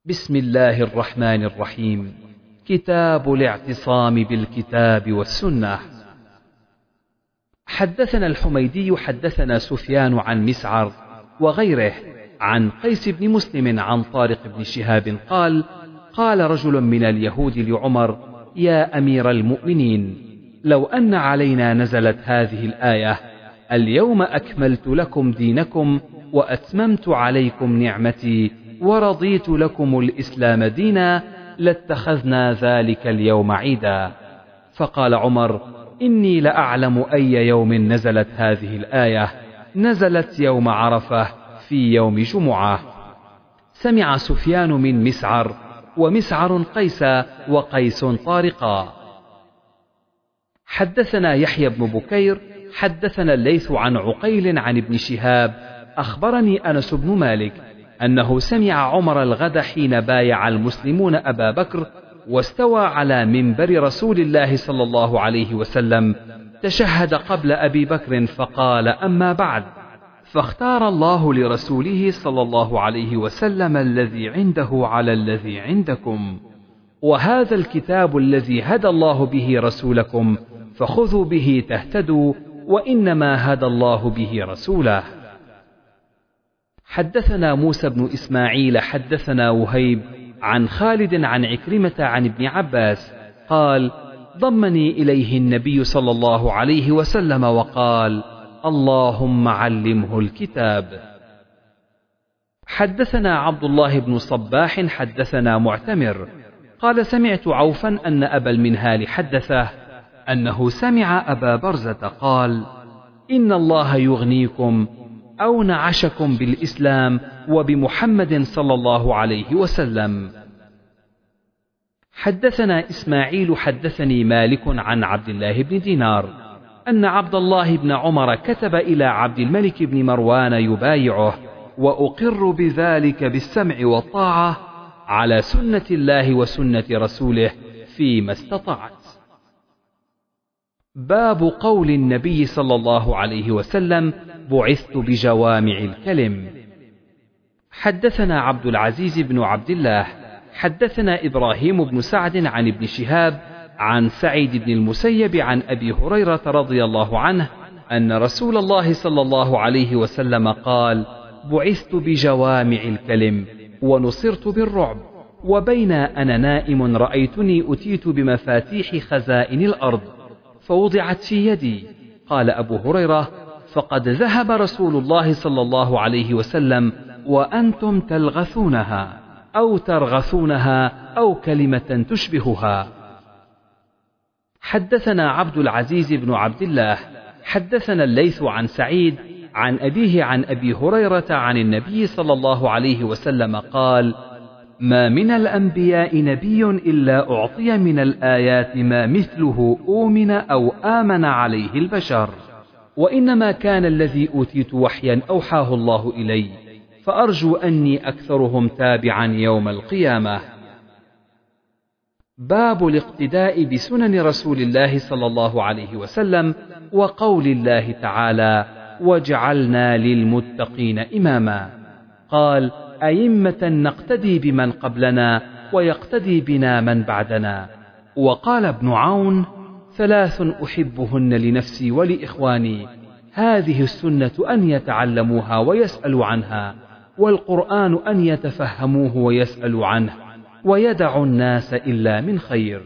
بسم الله الرحمن الرحيم. كتاب الاعتصام بالكتاب والسنة. حدثنا الحميدي حدثنا سفيان عن مسعر وغيره عن قيس بن مسلم عن طارق بن شهاب قال: قال رجل من اليهود لعمر: يا أمير المؤمنين، لو أن علينا نزلت هذه الآية: اليوم أكملت لكم دينكم وأتممت عليكم نعمتي ورضيت لكم الإسلام دينا، لاتخذنا ذلك اليوم عيدا. فقال عمر: إني لأعلم أي يوم نزلت هذه الآية. نزلت يوم عرفة في يوم جمعة. سمع سفيان من مسعر، ومسعر قيس، وقيس طارقا. حدثنا يحيى بن بكير حدثنا الليث عن عقيل عن ابن شهاب أخبرني أنس بن مالك أنه سمع عمر الغد حين بايع المسلمون أبا بكر واستوى على منبر رسول الله صلى الله عليه وسلم، تشهد قبل أبي بكر فقال: أما بعد، فاختار الله لرسوله صلى الله عليه وسلم الذي عنده على الذي عندكم، وهذا الكتاب الذي هدى الله به رسولكم، فخذوا به تهتدوا، وإنما هدى الله به رسوله. حدثنا موسى بن إسماعيل حدثنا وهيب عن خالد عن عكرمة عن ابن عباس قال: ضمني إليه النبي صلى الله عليه وسلم وقال: اللهم علمه الكتاب. حدثنا عبد الله بن صباح حدثنا معتمر قال: سمعت عوفا أن أبا المنهال حدثه أنه سمع أبا برزة قال: إن الله يغنيكم أو نعشكم بالإسلام وبمحمد صلى الله عليه وسلم. حدثنا إسماعيل حدثني مالك عن عبد الله بن دينار أن عبد الله بن عمر كتب إلى عبد الملك بن مروان يبايعه: وأقر بذلك بالسمع والطاعة على سنة الله وسنة رسوله فيما استطعت. باب قول النبي صلى الله عليه وسلم: بعثت بجوامع الكلم. حدثنا عبد العزيز بن عبد الله حدثنا إبراهيم بن سعد عن ابن شهاب عن سعيد بن المسيب عن أبي هريرة رضي الله عنه أن رسول الله صلى الله عليه وسلم قال: بعثت بجوامع الكلم ونصرت بالرعب، وبين أنا نائم رأيتني أتيت بمفاتيح خزائن الأرض فوضعت في يدي. قال أبو هريرة: فقد ذهب رسول الله صلى الله عليه وسلم وأنتم تلغثونها أو ترغثونها أو كلمة تشبهها. حدثنا عبد العزيز بن عبد الله حدثنا الليث عن سعيد عن أبيه عن أبي هريرة عن النبي صلى الله عليه وسلم قال: ما من الأنبياء نبي إلا أعطي من الآيات ما مثله أؤمن أو آمن عليه البشر، وإنما كان الذي أوتيت وحيا أوحاه الله إلي، فأرجو أني أكثرهم تابعا يوم القيامة. باب الاقتداء بسنن رسول الله صلى الله عليه وسلم وقول الله تعالى: وجعلنا للمتقين إماما. قال: أئمة نقتدي بمن قبلنا ويقتدي بنا من بعدنا. وقال ابن عون: ثلاث أحبهن لنفسي ولإخواني: هذه السنة أن يتعلموها ويسألوا عنها، والقرآن أن يتفهموه ويسألوا عنه، ويدع الناس إلا من خير.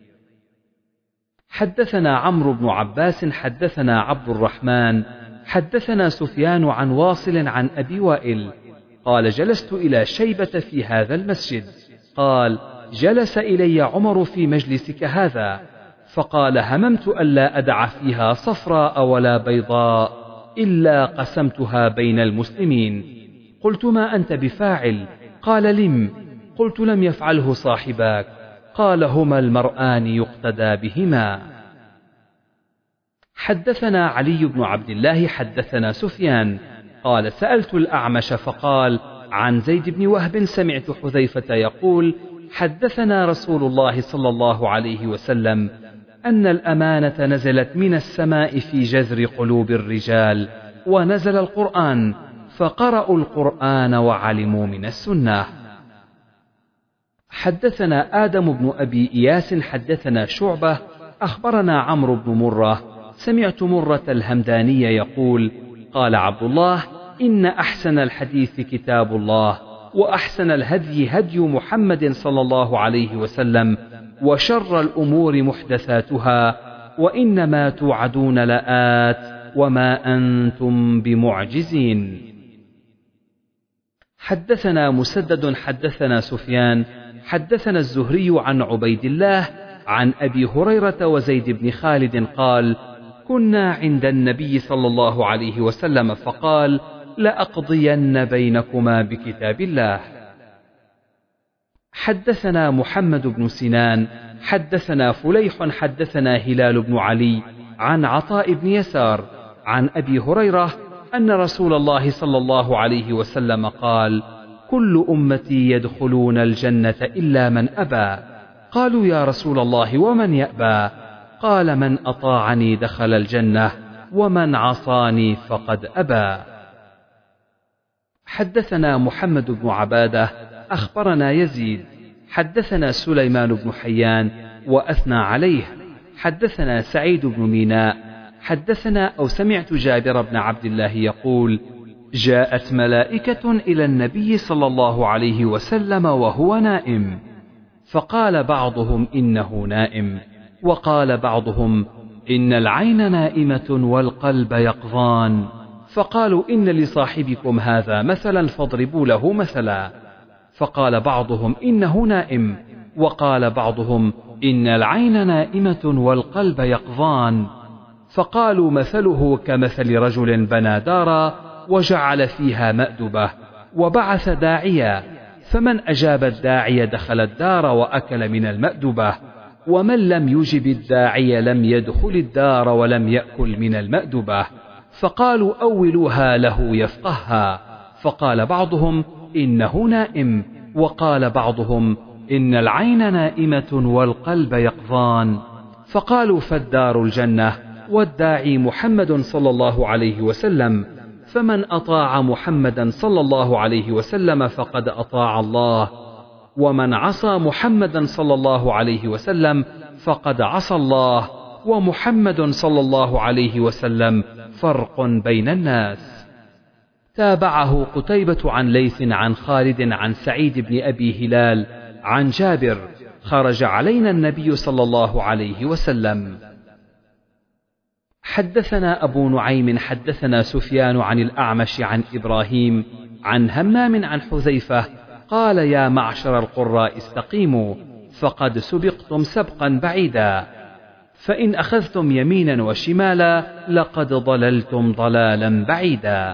حدثنا عمرو بن عباس حدثنا عبد الرحمن حدثنا سفيان عن واصل عن أبي وائل قال: جلست إلى شيبة في هذا المسجد. قال: جلس إلي عمر في مجلسك هذا، فقال: هممت ألا أدع فيها صفراء ولا بيضاء إلا قسمتها بين المسلمين. قلت: ما أنت بفاعل؟ قال: لم. قلت: لم يفعله صاحباك؟ قال: هما المرآن يقتدى بهما. حدثنا علي بن عبد الله حدثنا سفيان قال: سألت الأعمش فقال: عن زيد بن وهب سمعت حذيفة يقول: حدثنا رسول الله صلى الله عليه وسلم أن الأمانة نزلت من السماء في جذر قلوب الرجال، ونزل القرآن فقرأوا القرآن وعلموا من السنة. حدثنا آدم بن أبي إياس حدثنا شعبة أخبرنا عمرو بن مرة سمعت مرة الهمداني يقول قال عبد الله إن أحسن الحديث كتاب الله وأحسن الهدي هدي محمد صلى الله عليه وسلم وشر الأمور محدثاتها وإنما توعدون لآت وما أنتم بمعجزين. حدثنا مسدد حدثنا سفيان حدثنا الزهري عن عبيد الله عن أبي هريرة وزيد بن خالد قال كنا عند النبي صلى الله عليه وسلم فقال لأقضين بينكما بكتاب الله. حدثنا محمد بن سنان حدثنا فليح حدثنا هلال بن علي عن عطاء بن يسار عن أبي هريرة أن رسول الله صلى الله عليه وسلم قال كل أمتي يدخلون الجنة إلا من أبى. قالوا يا رسول الله ومن يأبى؟ قال من أطاعني دخل الجنة ومن عصاني فقد أبى. حدثنا محمد بن عبادة أخبرنا يزيد حدثنا سليمان بن حيان وأثنى عليه حدثنا سعيد بن ميناء حدثنا أو سمعت جابر بن عبد الله يقول جاءت ملائكة إلى النبي صلى الله عليه وسلم وهو نائم فقال بعضهم إنه نائم وقال بعضهم إن العين نائمة والقلب يقظان فقالوا إن لصاحبكم هذا مثلا فاضربوا له مثلا فقال بعضهم إنه نائم وقال بعضهم إن العين نائمة والقلب يقظان فقالوا مثله كمثل رجل بنى دارا وجعل فيها مأدبة وبعث داعيا فمن أجاب الداعي دخل الدار وأكل من المأدبة ومن لم يجب الداعي لم يدخل الدار ولم يأكل من المأدبة فقالوا أولوها له يفقهها فقال بعضهم إنه نائم وقال بعضهم إن العين نائمة والقلب يقظان فقالوا فالدار الجنة والداعي محمد صلى الله عليه وسلم فمن أطاع محمدا صلى الله عليه وسلم فقد أطاع الله ومن عصى محمدا صلى الله عليه وسلم فقد عصى الله ومحمد صلى الله عليه وسلم فرق بين الناس. تابعه قتيبة عن ليث عن خالد عن سعيد بن أبي هلال عن جابر خرج علينا النبي صلى الله عليه وسلم. حدثنا أبو نعيم حدثنا سفيان عن الأعمش عن إبراهيم عن همام عن حذيفة قال يا معشر القراء استقيموا فقد سبقتم سبقا بعيدا فإن أخذتم يمينا وشمالا لقد ضللتم ضلالا بعيدا.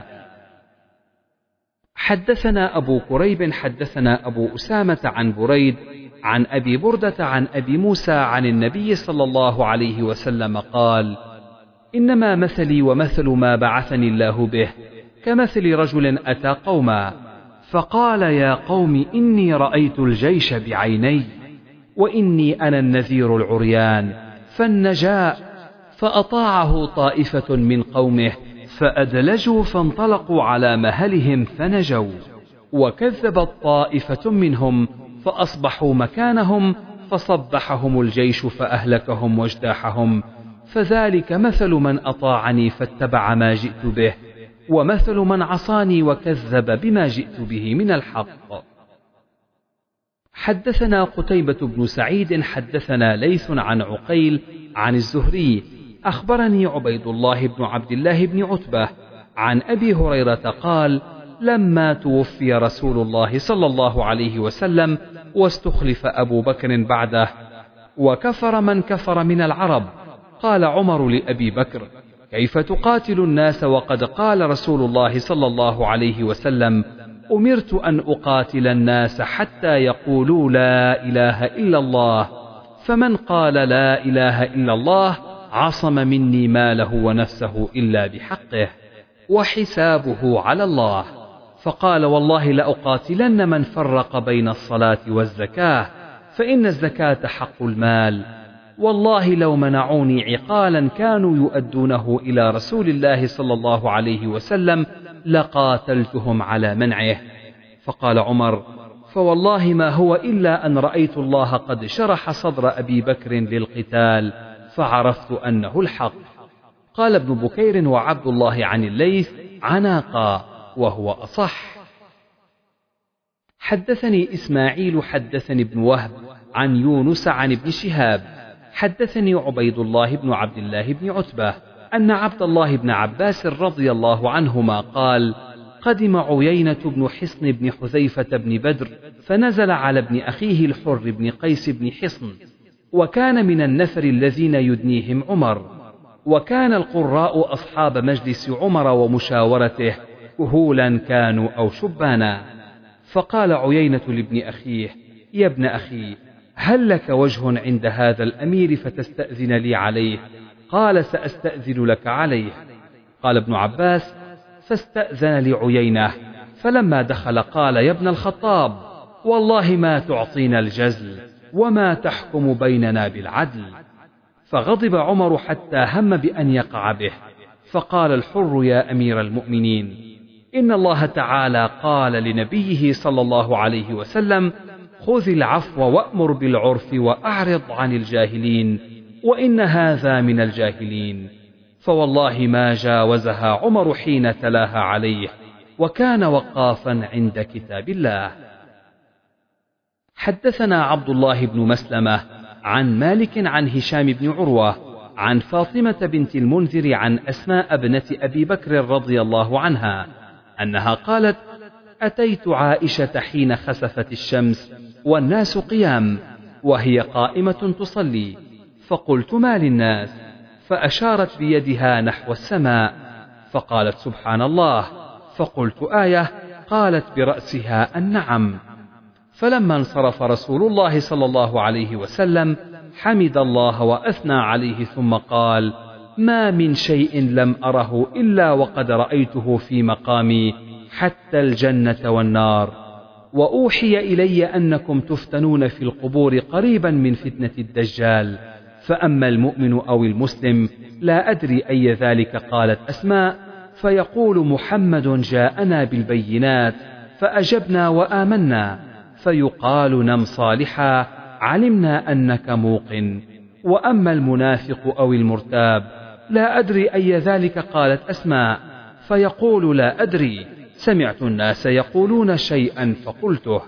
حدثنا أبو كريب حدثنا أبو أسامة عن بريد عن أبي بردة عن أبي موسى عن النبي صلى الله عليه وسلم قال إنما مثلي ومثل ما بعثني الله به كمثل رجل أتى قوما فقال يا قوم إني رأيت الجيش بعيني وإني أنا النذير العريان فالنجاء فأطاعه طائفة من قومه فأدلجوا فانطلقوا على مهلهم فنجوا وكذبت طائفة منهم فأصبحوا مكانهم فصبحهم الجيش فأهلكهم واجتاحهم فذلك مثل من أطاعني فاتبع ما جئت به ومثل من عصاني وكذب بما جئت به من الحق. حدثنا قتيبة بن سعيد حدثنا ليث عن عقيل عن الزهري أخبرني عبيد الله بن عبد الله بن عتبة عن أبي هريرة قال لما توفي رسول الله صلى الله عليه وسلم واستخلف أبو بكر بعده وكفر من كفر من العرب قال عمر لأبي بكر كيف تقاتل الناس وقد قال رسول الله صلى الله عليه وسلم أمرت أن أقاتل الناس حتى يقولوا لا إله إلا الله فمن قال لا إله إلا الله عصم مني ماله ونفسه إلا بحقه وحسابه على الله فقال والله لأقاتلن من فرق بين الصلاة والزكاة فإن الزكاة حق المال والله لو منعوني عقالا كانوا يؤدونه إلى رسول الله صلى الله عليه وسلم لقاتلتهم على منعه فقال عمر فوالله ما هو إلا أن رأيت الله قد شرح صدر أبي بكر للقتال فعرفت أنه الحق. قال ابن بكير وعبد الله عن الليث عناقا وهو أصح. حدثني إسماعيل حدثني ابن وهب عن يونس عن ابن شهاب حدثني عبيد الله بن عبد الله بن عتبة أن عبد الله بن عباس رضي الله عنهما قال: قدم عيينة بن حصن بن حذيفة بن بدر فنزل على ابن أخيه الحر بن قيس بن حصن، وكان من النفر الذين يدنيهم عمر، وكان القراء أصحاب مجلس عمر ومشاورته كهولا كانوا أو شبانا. فقال عيينة لابن أخيه: يا ابن أخي، هل لك وجه عند هذا الأمير فتستأذن لي عليه؟ قال: سأستأذن لك عليه. قال ابن عباس: فاستأذن لعيينة، فلما دخل قال: يا ابن الخطاب، والله ما تعطينا الجزل وما تحكم بيننا بالعدل. فغضب عمر حتى هم بأن يقع به، فقال الحر: يا أمير المؤمنين، إن الله تعالى قال لنبيه صلى الله عليه وسلم: خذ العفو وأمر بالعرف وأعرض عن الجاهلين، وإن هذا من الجاهلين. فوالله ما جاوزها عمر حين تلاها عليه، وكان وقافا عند كتاب الله. حدثنا عبد الله بن مسلمة عن مالك عن هشام بن عروة عن فاطمة بنت المنذر عن أسماء ابنة أبي بكر رضي الله عنها أنها قالت: أتيت عائشة حين خسفت الشمس والناس قيام وهي قائمة تصلي، فقلت: ما للناس؟ فأشارت بيدها نحو السماء، فقالت: سبحان الله. فقلت: آية؟ قالت برأسها: النعم. فلما انصرف رسول الله صلى الله عليه وسلم حمد الله وأثنى عليه ثم قال: ما من شيء لم أره إلا وقد رأيته في مقامي حتى الجنة والنار، وأوحي إلي أنكم تفتنون في القبور قريبا من فتنة الدجال، فأما المؤمن أو المسلم لا أدري أي ذلك. قالت أسماء: فيقول محمد جاءنا بالبينات فأجبنا وآمنا، فيقال: نم صالحا علمنا أنك موقن. وأما المنافق أو المرتاب لا أدري أي ذلك. قالت أسماء: فيقول: لا أدري، سمعت الناس يقولون شيئا فقلته.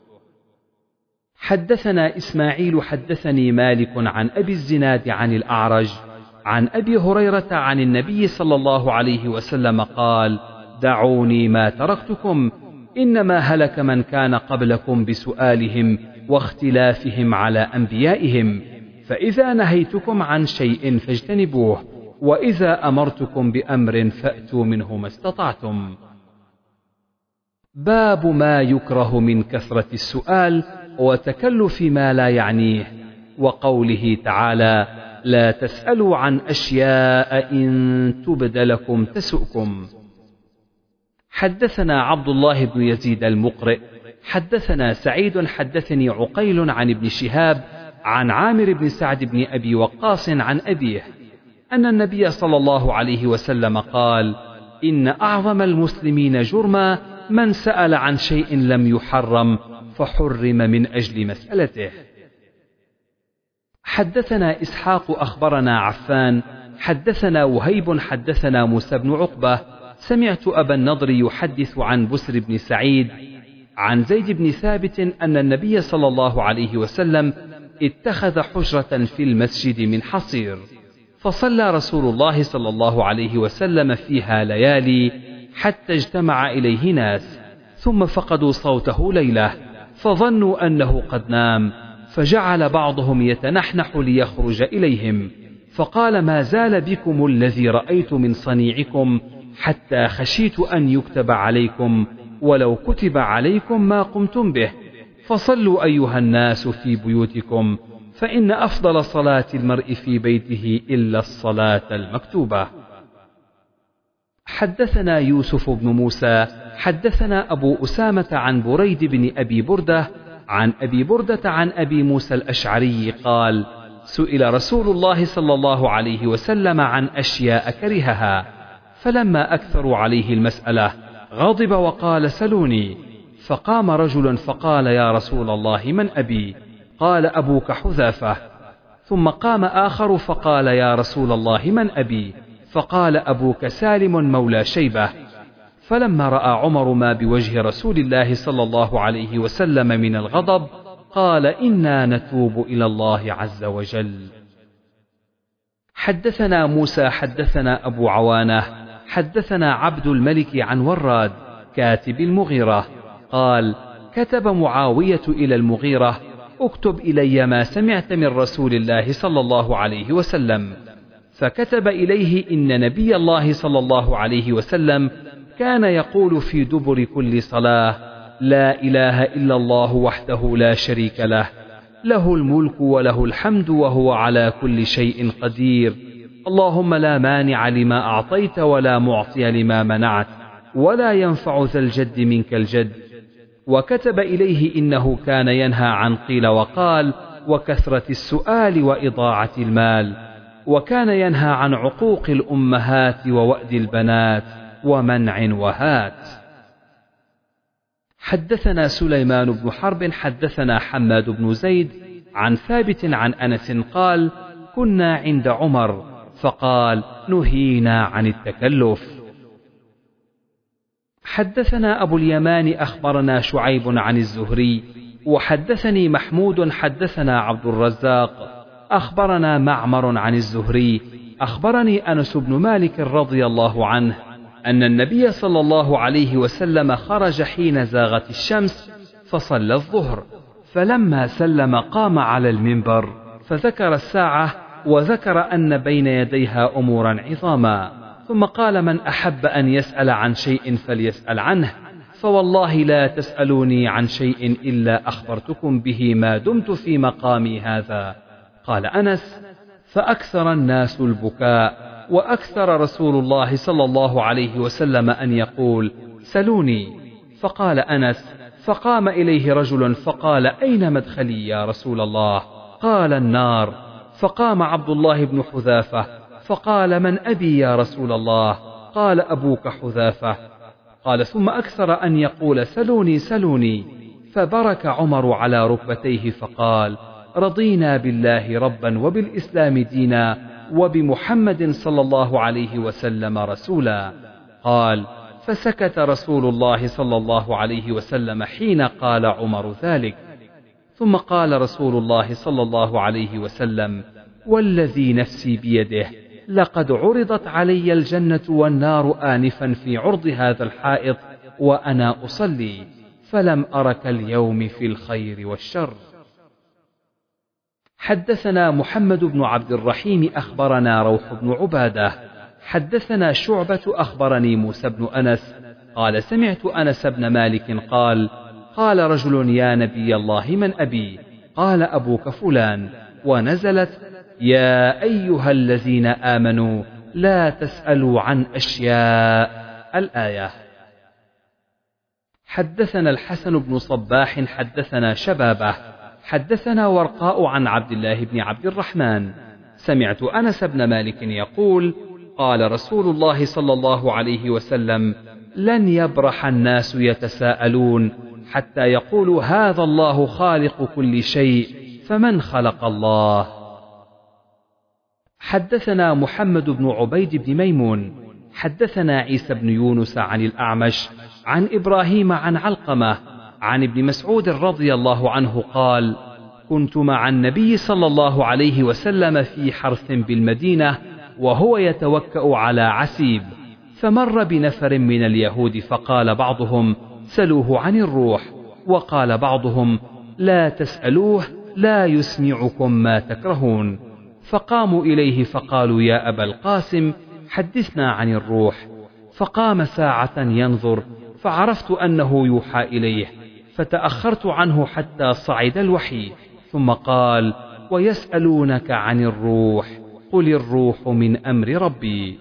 حدثنا إسماعيل حدثني مالك عن أبي الزناد عن الأعرج عن أبي هريرة عن النبي صلى الله عليه وسلم قال: دعوني ما تركتكم، إنما هلك من كان قبلكم بسؤالهم واختلافهم على أنبيائهم، فإذا نهيتكم عن شيء فاجتنبوه، وإذا أمرتكم بأمر فأتوا منه ما استطعتم. باب ما يكره من كثرة السؤال وتكلف ما لا يعنيه، وقوله تعالى: لا تسألوا عن أشياء إن تبد لكم تسؤكم. حدثنا عبد الله بن يزيد المقرئ حدثنا سعيد حدثني عقيل عن ابن شهاب عن عامر بن سعد بن أبي وقاص عن أبيه أن النبي صلى الله عليه وسلم قال: إن أعظم المسلمين جرما من سأل عن شيء لم يحرم فحرم من أجل مسألته. حدثنا إسحاق أخبرنا عفان حدثنا وهيب حدثنا موسى بن عقبة سمعت أبا النضر يحدث عن بسر بن سعيد عن زيد بن ثابت أن النبي صلى الله عليه وسلم اتخذ حجرة في المسجد من حصير، فصلى رسول الله صلى الله عليه وسلم فيها ليالي حتى اجتمع إليه ناس، ثم فقدوا صوته ليلة فظنوا أنه قد نام، فجعل بعضهم يتنحنح ليخرج إليهم، فقال: ما زال بكم الذي رأيت من صنيعكم حتى خشيت أن يكتب عليكم، ولو كتب عليكم ما قمتم به، فصلوا أيها الناس في بيوتكم، فإن أفضل صلاة المرء في بيته إلا الصلاة المكتوبة. حدثنا يوسف بن موسى حدثنا أبو أسامة عن بريد بن أبي بردة عن أبي بردة عن أبي موسى الأشعري قال: سئل رسول الله صلى الله عليه وسلم عن أشياء كرهها، فلما أكثروا عليه المسألة غضب وقال: سلوني، فقام رجل فقال: يا رسول الله من أبي؟ قال: أبوك حذافة. ثم قام آخر فقال: يا رسول الله من أبي؟ فقال: أبوك سالم مولى شيبة. فلما رأى عمر ما بوجه رسول الله صلى الله عليه وسلم من الغضب قال: إنا نتوب إلى الله عز وجل. حدثنا موسى حدثنا أبو عوانة حدثنا عبد الملك عن وراد كاتب المغيرة قال: كتب معاوية إلى المغيرة: اكتب إلي ما سمعت من رسول الله صلى الله عليه وسلم. فكتب إليه: إن نبي الله صلى الله عليه وسلم كان يقول في دبر كل صلاة: لا إله إلا الله وحده لا شريك له، له الملك وله الحمد وهو على كل شيء قدير، اللهم لا مانع لما أعطيت ولا معطي لما منعت ولا ينفع ذا الجد منك الجد. وكتب إليه: إنه كان ينهى عن قيل وقال وكثرة السؤال وإضاعة المال، وكان ينهى عن عقوق الأمهات ووأد البنات ومنع وهات. حدثنا سليمان بن حرب حدثنا حماد بن زيد عن ثابت عن أنس قال: كنا عند عمر فقال: نهينا عن التكلف. حدثنا أبو اليمان أخبرنا شعيب عن الزهري وحدثني محمود حدثنا عبد الرزاق أخبرنا معمر عن الزهري أخبرني أنس بن مالك رضي الله عنه أن النبي صلى الله عليه وسلم خرج حين زاغت الشمس فصلى الظهر، فلما سلم قام على المنبر فذكر الساعة وذكر أن بين يديها أمورا عظاما، ثم قال: من أحب أن يسأل عن شيء فليسأل عنه، فوالله لا تسألوني عن شيء إلا أخبرتكم به ما دمت في مقامي هذا. قال أنس: فأكثر الناس البكاء، وأكثر رسول الله صلى الله عليه وسلم أن يقول: سلوني. فقال أنس: فقام إليه رجل فقال: أين مدخلي يا رسول الله؟ قال: النار. فقام عبد الله بن حذافة فقال: من أبي يا رسول الله؟ قال: أبوك حذافة. قال: ثم أكثر أن يقول: سلوني سلوني. فبرك عمر على ركبتيه فقال: رضينا بالله ربا وبالإسلام دينا وبمحمد صلى الله عليه وسلم رسولا. قال: فسكت رسول الله صلى الله عليه وسلم حين قال عمر ذلك، ثم قال رسول الله صلى الله عليه وسلم: والذي نفسي بيده لقد عرضت علي الجنة والنار آنفا في عرض هذا الحائط وأنا أصلي، فلم أرك اليوم في الخير والشر. حدثنا محمد بن عبد الرحيم أخبرنا روح بن عبادة حدثنا شعبة أخبرني موسى بن أنس قال: سمعت أنس بن مالك قال: قال رجل: يا نبي الله من أبي؟ قال: أبوك فلان. ونزلت: يا أيها الذين آمنوا لا تسألوا عن أشياء، الآية. حدثنا الحسن بن صباح حدثنا شبابه حدثنا ورقاء عن عبد الله بن عبد الرحمن سمعت أنس بن مالك يقول: قال رسول الله صلى الله عليه وسلم: لن يبرح الناس يتساءلون حتى يقولوا: هذا الله خالق كل شيء، فمن خلق الله؟ حدثنا محمد بن عبيد بن ميمون حدثنا عيسى بن يونس عن الأعمش عن إبراهيم عن علقمة عن ابن مسعود رضي الله عنه قال: كنت مع النبي صلى الله عليه وسلم في حرث بالمدينة وهو يتوكأ على عسيب، فمر بنفر من اليهود فقال بعضهم: سلوه عن الروح، وقال بعضهم: لا تسألوه لا يسمعكم ما تكرهون. فقاموا إليه فقالوا: يا أبا القاسم حدثنا عن الروح. فقام ساعة ينظر فعرفت أنه يوحى إليه، فتأخرت عنه حتى صعد الوحي، ثم قال: ويسألونك عن الروح، قل الروح من أمر ربي.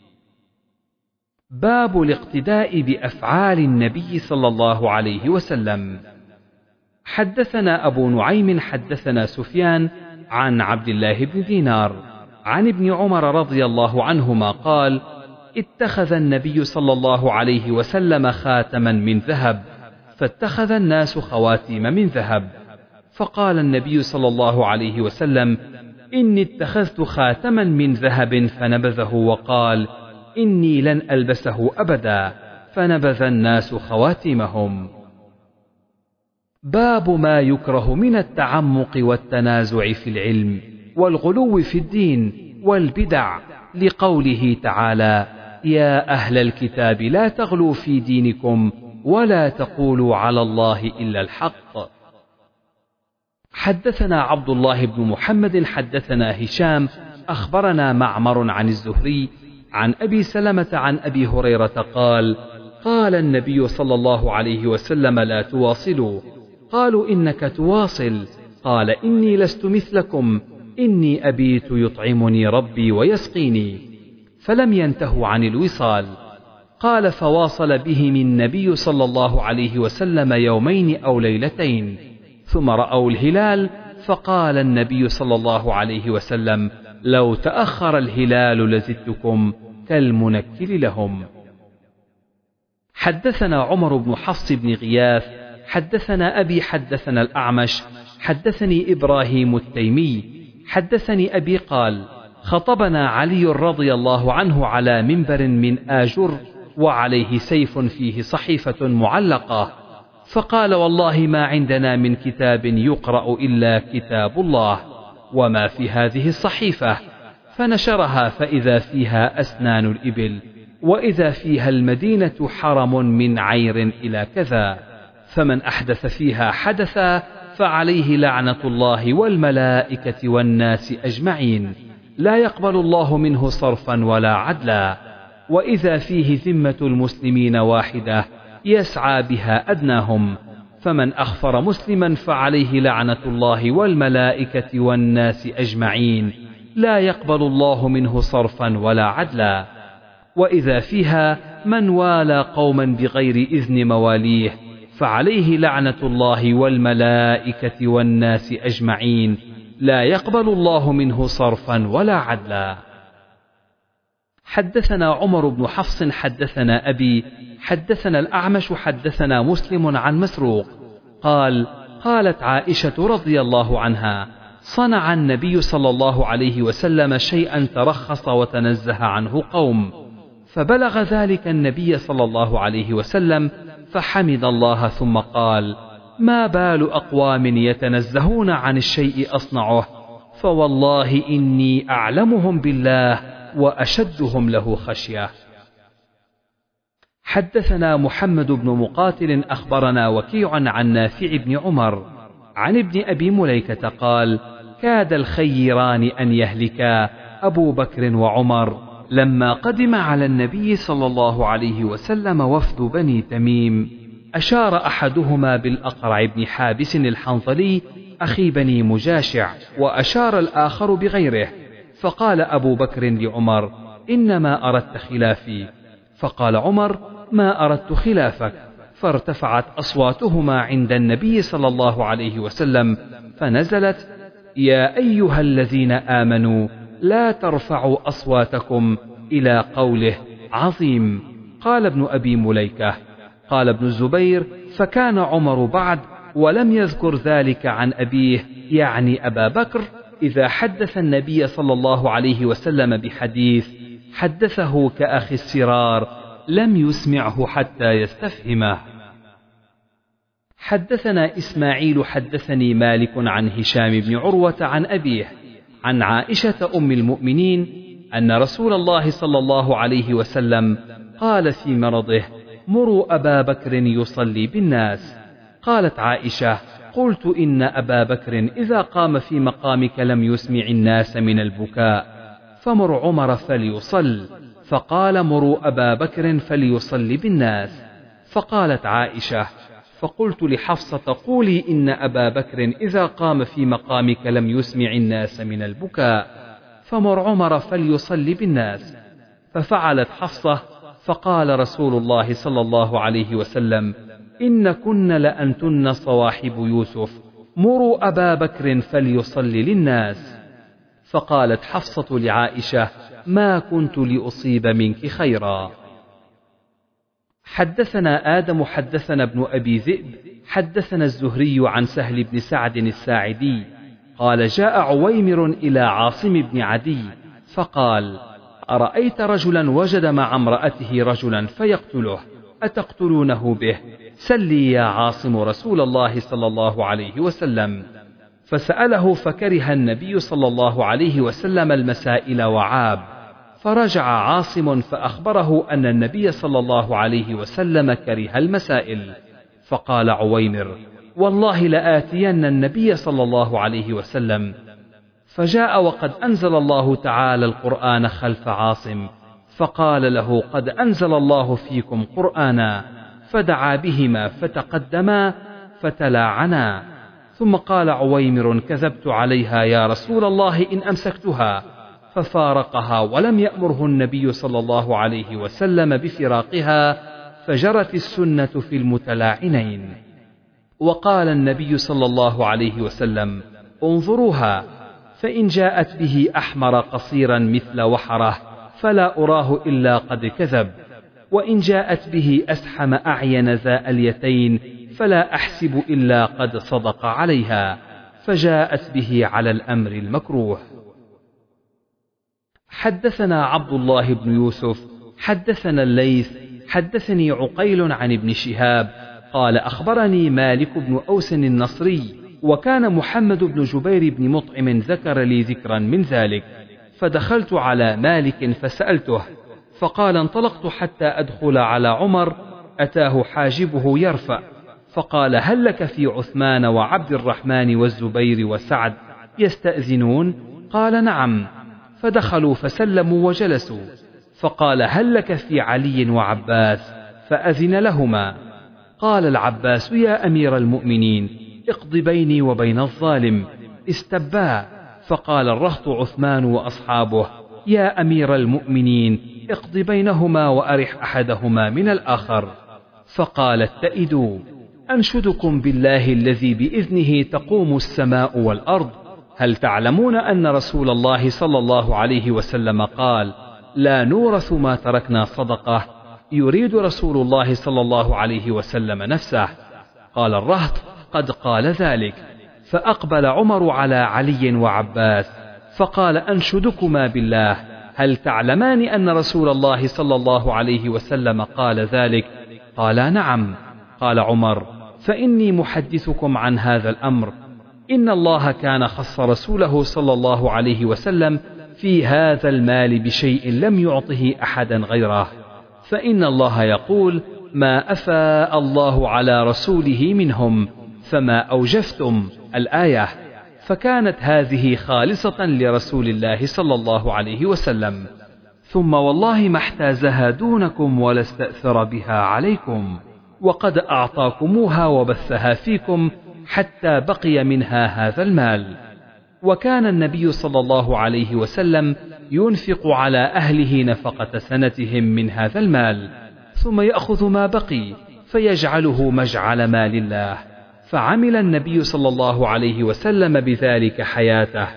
باب الاقتداء بأفعال النبي صلى الله عليه وسلم. حدثنا أبو نعيم حدثنا سفيان عن عبد الله بن دينار عن ابن عمر رضي الله عنهما قال: اتخذ النبي صلى الله عليه وسلم خاتما من ذهب، فاتخذ الناس خواتيم من ذهب. فقال النبي صلى الله عليه وسلم: إني اتخذت خاتما من ذهب، فنبذه وقال: إني لن ألبسه أبدا، فنبذ الناس خواتيمهم. باب ما يكره من التعمق والتنازع في العلم والغلو في الدين والبدع، لقوله تعالى: يا أهل الكتاب لا تغلوا في دينكم ولا تقولوا على الله إلا الحق. حدثنا عبد الله بن محمد حدثنا هشام أخبرنا معمر عن الزهري عن أبي سلمة عن أبي هريرة قال: قال النبي صلى الله عليه وسلم: لا تواصلوا. قالوا: إنك تواصل. قال: إني لست مثلكم، إني أبيت يطعمني ربي ويسقيني. فلم ينتهوا عن الوصال. قال: فواصل بهم النبي صلى الله عليه وسلم يومين أو ليلتين، ثم رأوا الهلال، فقال النبي صلى الله عليه وسلم: لو تأخر الهلال لزدتكم كالمنكل لهم. حدثنا عمر بن حفص بن غياث حدثنا أبي حدثنا الأعمش حدثني إبراهيم التيمي حدثني أبي قال: خطبنا علي رضي الله عنه على منبر من آجر، وعليه سيف فيه صحيفة معلقة، فقال: والله ما عندنا من كتاب يقرأ إلا كتاب الله، وما في هذه الصحيفة. فنشرها فإذا فيها أسنان الإبل، وإذا فيها المدينة حرم من عير إلى كذا، فمن أحدث فيها حدثا فعليه لعنة الله والملائكة والناس أجمعين، لا يقبل الله منه صرفا ولا عدلا. وإذا فيه ذمة المسلمين واحدة يسعى بها أدناهم، فمن أخفر مسلما فعليه لعنة الله والملائكة والناس أجمعين، لا يقبل الله منه صرفا ولا عدلا. وإذا فيها من والى قوما بغير إذن مواليه فعليه لعنة الله والملائكة والناس أجمعين، لا يقبل الله منه صرفا ولا عدلا. حدثنا عمر بن حفص حدثنا أبي حدثنا الأعمش حدثنا مسلم عن مسروق قال: قالت عائشة رضي الله عنها: صنع النبي صلى الله عليه وسلم شيئا ترخص وتنزه عنه قوم، فبلغ ذلك النبي صلى الله عليه وسلم، فحمد الله ثم قال: ما بال أقوام يتنزهون عن الشيء أصنعه، فوالله إني أعلمهم بالله وأشدهم له خشية. حدثنا محمد بن مقاتل أخبرنا وكيع عن نافع بن عمر عن ابن أبي مليكة قال: كاد الخيران أن يهلكا، أبو بكر وعمر، لما قدم على النبي صلى الله عليه وسلم وفد بني تميم، أشار أحدهما بالأقرع بن حابس الحنظلي أخي بني مجاشع، وأشار الآخر بغيره، فقال أبو بكر لعمر: إنما أردت خلافي. فقال عمر: ما أردت خلافك. فارتفعت أصواتهما عند النبي صلى الله عليه وسلم، فنزلت: يا أيها الذين آمنوا لا ترفعوا أصواتكم إلى قوله عظيم. قال ابن أبي مليكة: قال ابن الزبير: فكان عمر بعد ولم يذكر ذلك عن أبيه، يعني أبا بكر، إذا حدث النبي صلى الله عليه وسلم بحديث حدثه كأخي السرار، لم يسمعه حتى يستفهمه. حدثنا إسماعيل حدثني مالك عن هشام بن عروة عن أبيه عن عائشة أم المؤمنين أن رسول الله صلى الله عليه وسلم قال في مرضه: مروا أبا بكر يصلي بالناس. قالت عائشة: قلت إن أبا بكر إذا قام في مقامك لم يسمع الناس من البكاء، فمر عمر فليصل. فقال: مروا أبا بكر فليصلي بالناس. فقالت عائشة: فقلت لحفصة: قولي إن أبا بكر إذا قام في مقامك لم يسمع الناس من البكاء، فمر عمر فليصلي بالناس. ففعلت حفصة، فقال رسول الله صلى الله عليه وسلم: إن كن لأنتن صواحب يوسف، مروا أبا بكر فليصلي للناس. فقالت حفصة لعائشة: ما كنت لأصيب منك خيرا. حدثنا آدم حدثنا ابن أبي ذئب حدثنا الزهري عن سهل بن سعد الساعدي قال جاء عويمر إلى عاصم بن عدي فقال أرأيت رجلا وجد مع امرأته رجلا فيقتله أتقتلونه به؟ سلي يا عاصم رسول الله صلى الله عليه وسلم. فسأله فكره النبي صلى الله عليه وسلم المسائل وعاب، فرجع عاصم فأخبره أن النبي صلى الله عليه وسلم كره المسائل. فقال عويمر والله لآتين النبي صلى الله عليه وسلم، فجاء وقد أنزل الله تعالى القرآن خلف عاصم، فقال له قد أنزل الله فيكم قرآنا، فدعا بهما فتقدما فتلاعنا. ثم قال عويمر كذبت عليها يا رسول الله إن أمسكتها، ففارقها ولم يأمره النبي صلى الله عليه وسلم بفراقها، فجرت السنة في المتلاعنين. وقال النبي صلى الله عليه وسلم انظروها، فإن جاءت به أحمر قصيرا مثل وحره فلا أراه إلا قد كذب، وإن جاءت به أسحم أعين ذا اليتين فلا أحسب إلا قد صدق عليها، فجاءت به على الأمر المكروه. حدثنا عبد الله بن يوسف حدثنا الليث حدثني عقيل عن ابن شهاب قال أخبرني مالك بن أوس النصري، وكان محمد بن جبير بن مطعم ذكر لي ذكرا من ذلك، فدخلت على مالك فسألته، فقال انطلقت حتى أدخل على عمر، أتاه حاجبه يرفع، فقال هل لك في عثمان وعبد الرحمن والزبير وسعد يستأذنون؟ قال نعم، فدخلوا فسلموا وجلسوا، فقال هل لك في علي وعباس؟ فأذن لهما. قال العباس يا أمير المؤمنين اقض بيني وبين الظالم، استبا. فقال الرهط عثمان وأصحابه يا أمير المؤمنين اقض بينهما وأرح أحدهما من الآخر. فقال اتئدوا، أنشدكم بالله الذي بإذنه تقوم السماء والأرض، هل تعلمون أن رسول الله صلى الله عليه وسلم قال لا نورث ما تركنا صدقة؟ يريد رسول الله صلى الله عليه وسلم نفسه. قال الرهط قد قال ذلك. فأقبل عمر على علي وعباس فقال أنشدكما بالله هل تعلمان أن رسول الله صلى الله عليه وسلم قال ذلك؟ قالا نعم. قال عمر فإني محدثكم عن هذا الأمر، إن الله كان خص رسوله صلى الله عليه وسلم في هذا المال بشيء لم يعطه أحدا غيره، فإن الله يقول ما أفاء الله على رسوله منهم فما أوجفتم الآية، فكانت هذه خالصة لرسول الله صلى الله عليه وسلم، ثم والله ما احتازها دونكم ولا استأثر بها عليكم، وقد أعطاكموها وبثها فيكم حتى بقي منها هذا المال. وكان النبي صلى الله عليه وسلم ينفق على أهله نفقة سنتهم من هذا المال، ثم يأخذ ما بقي فيجعله مجعل مال الله، فعمل النبي صلى الله عليه وسلم بذلك حياته.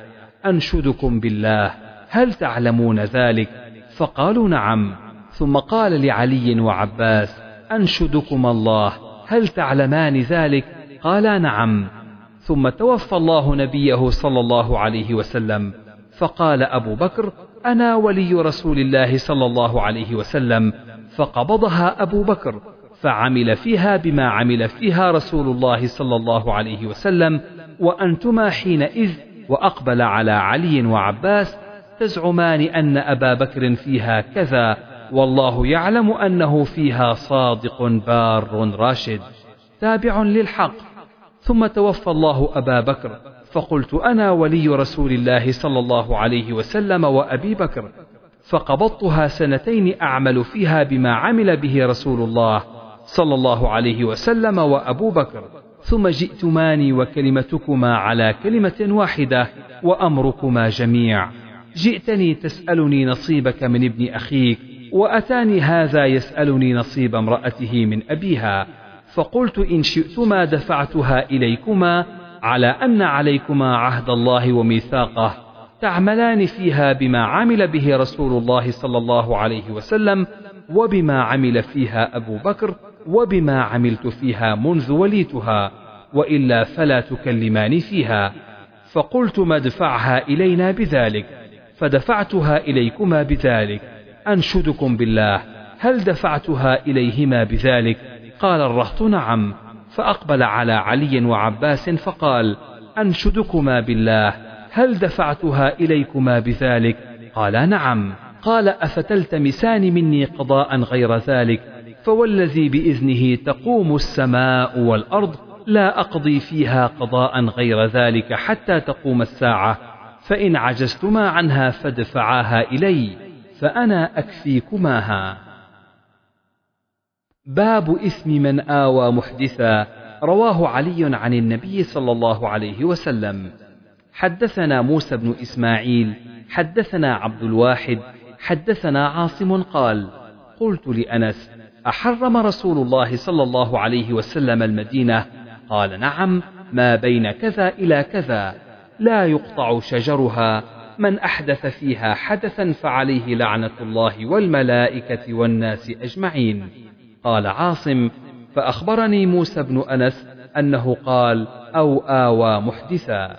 أنشدكم بالله هل تعلمون ذلك؟ فقالوا نعم. ثم قال لعلي وعباس أنشدكم الله هل تعلمان ذلك؟ قالا نعم. ثم توفى الله نبيه صلى الله عليه وسلم، فقال أبو بكر أنا ولي رسول الله صلى الله عليه وسلم، فقبضها أبو بكر فعمل فيها بما عمل فيها رسول الله صلى الله عليه وسلم، وأنتما حينئذ وأقبل على علي وعباس تزعمان أن أبا بكر فيها كذا، والله يعلم أنه فيها صادق بار راشد تابع للحق. ثم توفى الله أبا بكر، فقلت أنا ولي رسول الله صلى الله عليه وسلم وأبي بكر، فقبضتها سنتين أعمل فيها بما عمل به رسول الله صلى الله عليه وسلم وأبو بكر، ثم جئتماني وكلمتكما على كلمة واحدة وأمركما جميع. جئتني تسألني نصيبك من ابن أخيك، وأتاني هذا يسألني نصيب امرأته من أبيها، فقلت إن شئتما دفعتها إليكما على أن عليكما عهد الله وميثاقه، تعملان فيها بما عمل به رسول الله صلى الله عليه وسلم وبما عمل فيها أبو بكر وبما عملت فيها منذ وليتها، وإلا فلا تكلمان فيها. فقلت مدفعها إلينا بذلك، فدفعتها إليكما بذلك. أنشدكم بالله هل دفعتها إليهما بذلك؟ قال الرهط نعم. فأقبل على علي وعباس فقال أنشدكما بالله هل دفعتها إليكما بذلك؟ قال نعم. قال أفتلتمسان مني قضاء غير ذلك؟ فوالذي بإذنه تقوم السماء والأرض لا أقضي فيها قضاء غير ذلك حتى تقوم الساعة، فإن عجزتما عنها فادفعاها إلي فأنا أكفيكماها. باب إثم من آوى محدثا. رواه علي عن النبي صلى الله عليه وسلم. حدثنا موسى بن إسماعيل حدثنا عبد الواحد حدثنا عاصم قال قلت لأنس أحرم رسول الله صلى الله عليه وسلم المدينة؟ قال نعم، ما بين كذا إلى كذا، لا يقطع شجرها، من أحدث فيها حدثا فعليه لعنة الله والملائكة والناس أجمعين. قال عاصم فأخبرني موسى بن أنس أنه قال أو آوى محدثا.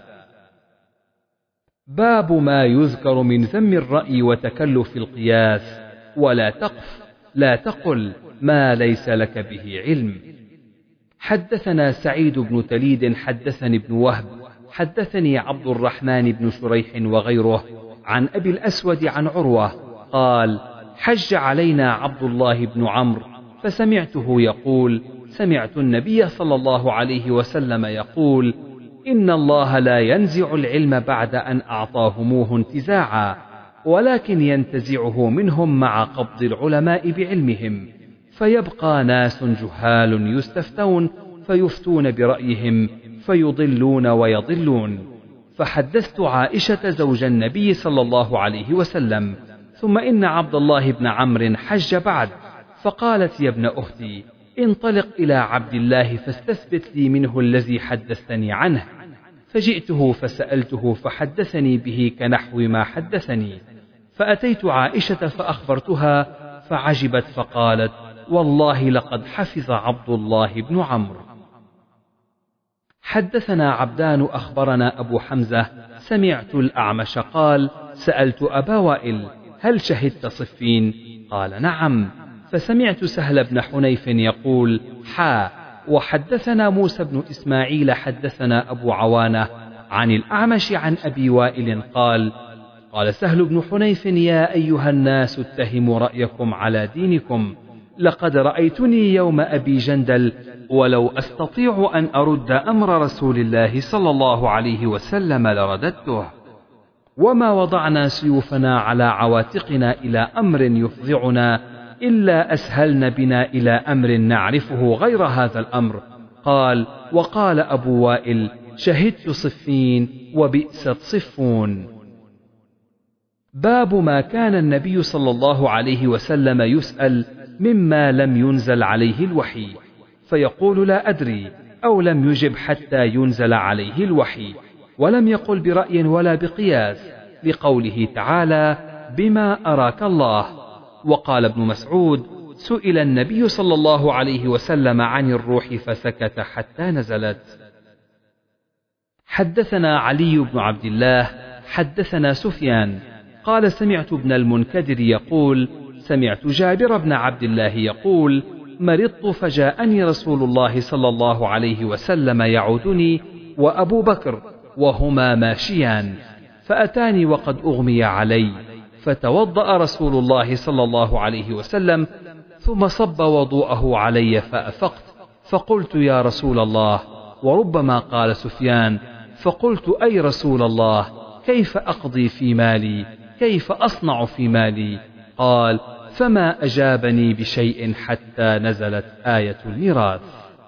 باب ما يذكر من ذم الرأي وتكلف القياس. ولا تقف، لا تقل ما ليس لك به علم. حدثنا سعيد بن تليد حدثني ابن وهب حدثني عبد الرحمن بن شريح وغيره عن أبي الأسود عن عروة قال حج علينا عبد الله بن عمرو فسمعته يقول سمعت النبي صلى الله عليه وسلم يقول إن الله لا ينزع العلم بعد أن أعطاهموه انتزاعا، ولكن ينتزعه منهم مع قبض العلماء بعلمهم، فيبقى ناس جهال يستفتون فيفتون برأيهم فيضلون ويضلون. فحدثت عائشة زوج النبي صلى الله عليه وسلم، ثم إن عبد الله بن عمرو حج بعد، فقالت يا ابن أختي انطلق إلى عبد الله فاستثبت لي منه الذي حدثتني عنه. فجئته فسألته فحدثني به كنحو ما حدثني، فأتيت عائشة فأخبرتها فعجبت فقالت والله لقد حفظ عبد الله بن عمرو. حدثنا عبدان أخبرنا أبو حمزة سمعت الأعمش قال سألت أبا وائل هل شهدت صفين؟ قال نعم. فسمعت سهل بن حنيف يقول وحدثنا موسى بن إسماعيل حدثنا أبو عوانة عن الأعمش عن أبي وائل قال قال سهل بن حنيف يا أيها الناس اتهموا رأيكم على دينكم، لقد رأيتني يوم أبي جندل ولو أستطيع أن أرد أمر رسول الله صلى الله عليه وسلم لرددته، وما وضعنا سيوفنا على عواتقنا إلى أمر يفضعنا إلا أسهلن بنا إلى أمر نعرفه غير هذا الأمر. قال وقال أبو وائل شهدت صفين وبئست صفون. باب ما كان النبي صلى الله عليه وسلم يسأل مما لم ينزل عليه الوحي فيقول لا أدري، أو لم يجب حتى ينزل عليه الوحي، ولم يقل برأي ولا بقياس، لقوله تعالى بما أراك الله. وقال ابن مسعود سئل النبي صلى الله عليه وسلم عن الروح فسكت حتى نزلت. حدثنا علي بن عبد الله حدثنا سفيان قال سمعت ابن المنكدر يقول سمعت جابر بن عبد الله يقول مرضت فجاءني رسول الله صلى الله عليه وسلم يعودني وأبو بكر وهما ماشيان، فأتاني وقد أغمي علي، فتوضأ رسول الله صلى الله عليه وسلم ثم صب وضوءه علي فأفقت، فقلت يا رسول الله، وربما قال سفيان فقلت أي رسول الله كيف أقضي في مالي، كيف أصنع في مالي؟ قال فما أجابني بشيء حتى نزلت آية الميراث.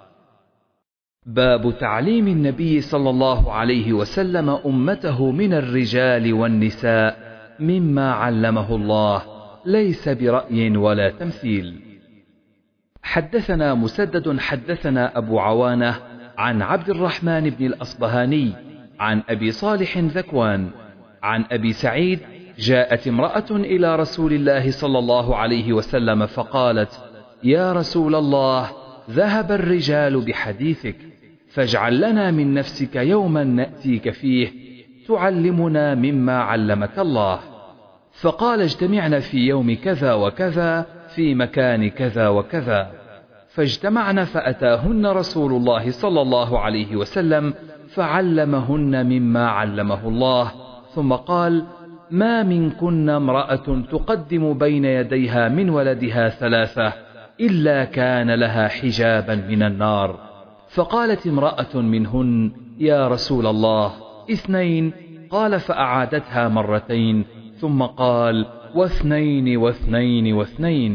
باب تعليم النبي صلى الله عليه وسلم أمته من الرجال والنساء مما علمه الله، ليس برأي ولا تمثيل. حدثنا مسدد حدثنا أبو عوانة عن عبد الرحمن بن الأصبهاني عن أبي صالح ذكوان عن أبي سعيد جاءت امرأة إلى رسول الله صلى الله عليه وسلم فقالت: يا رسول الله، ذهب الرجال بحديثك، فاجعل لنا من نفسك يوما نأتيك فيه تعلمنا مما علمك الله. فقال: اجتمعنا في يوم كذا وكذا في مكان كذا وكذا. فاجتمعن فأتاهن رسول الله صلى الله عليه وسلم فعلمهن مما علمه الله، ثم قال: ما منكن امرأة تقدم بين يديها من ولدها 3 إلا كان لها حجابا من النار. فقالت امرأة منهن: يا رسول الله، 2. قال: فأعادتها 2 ثم قال: 2 و2 و2.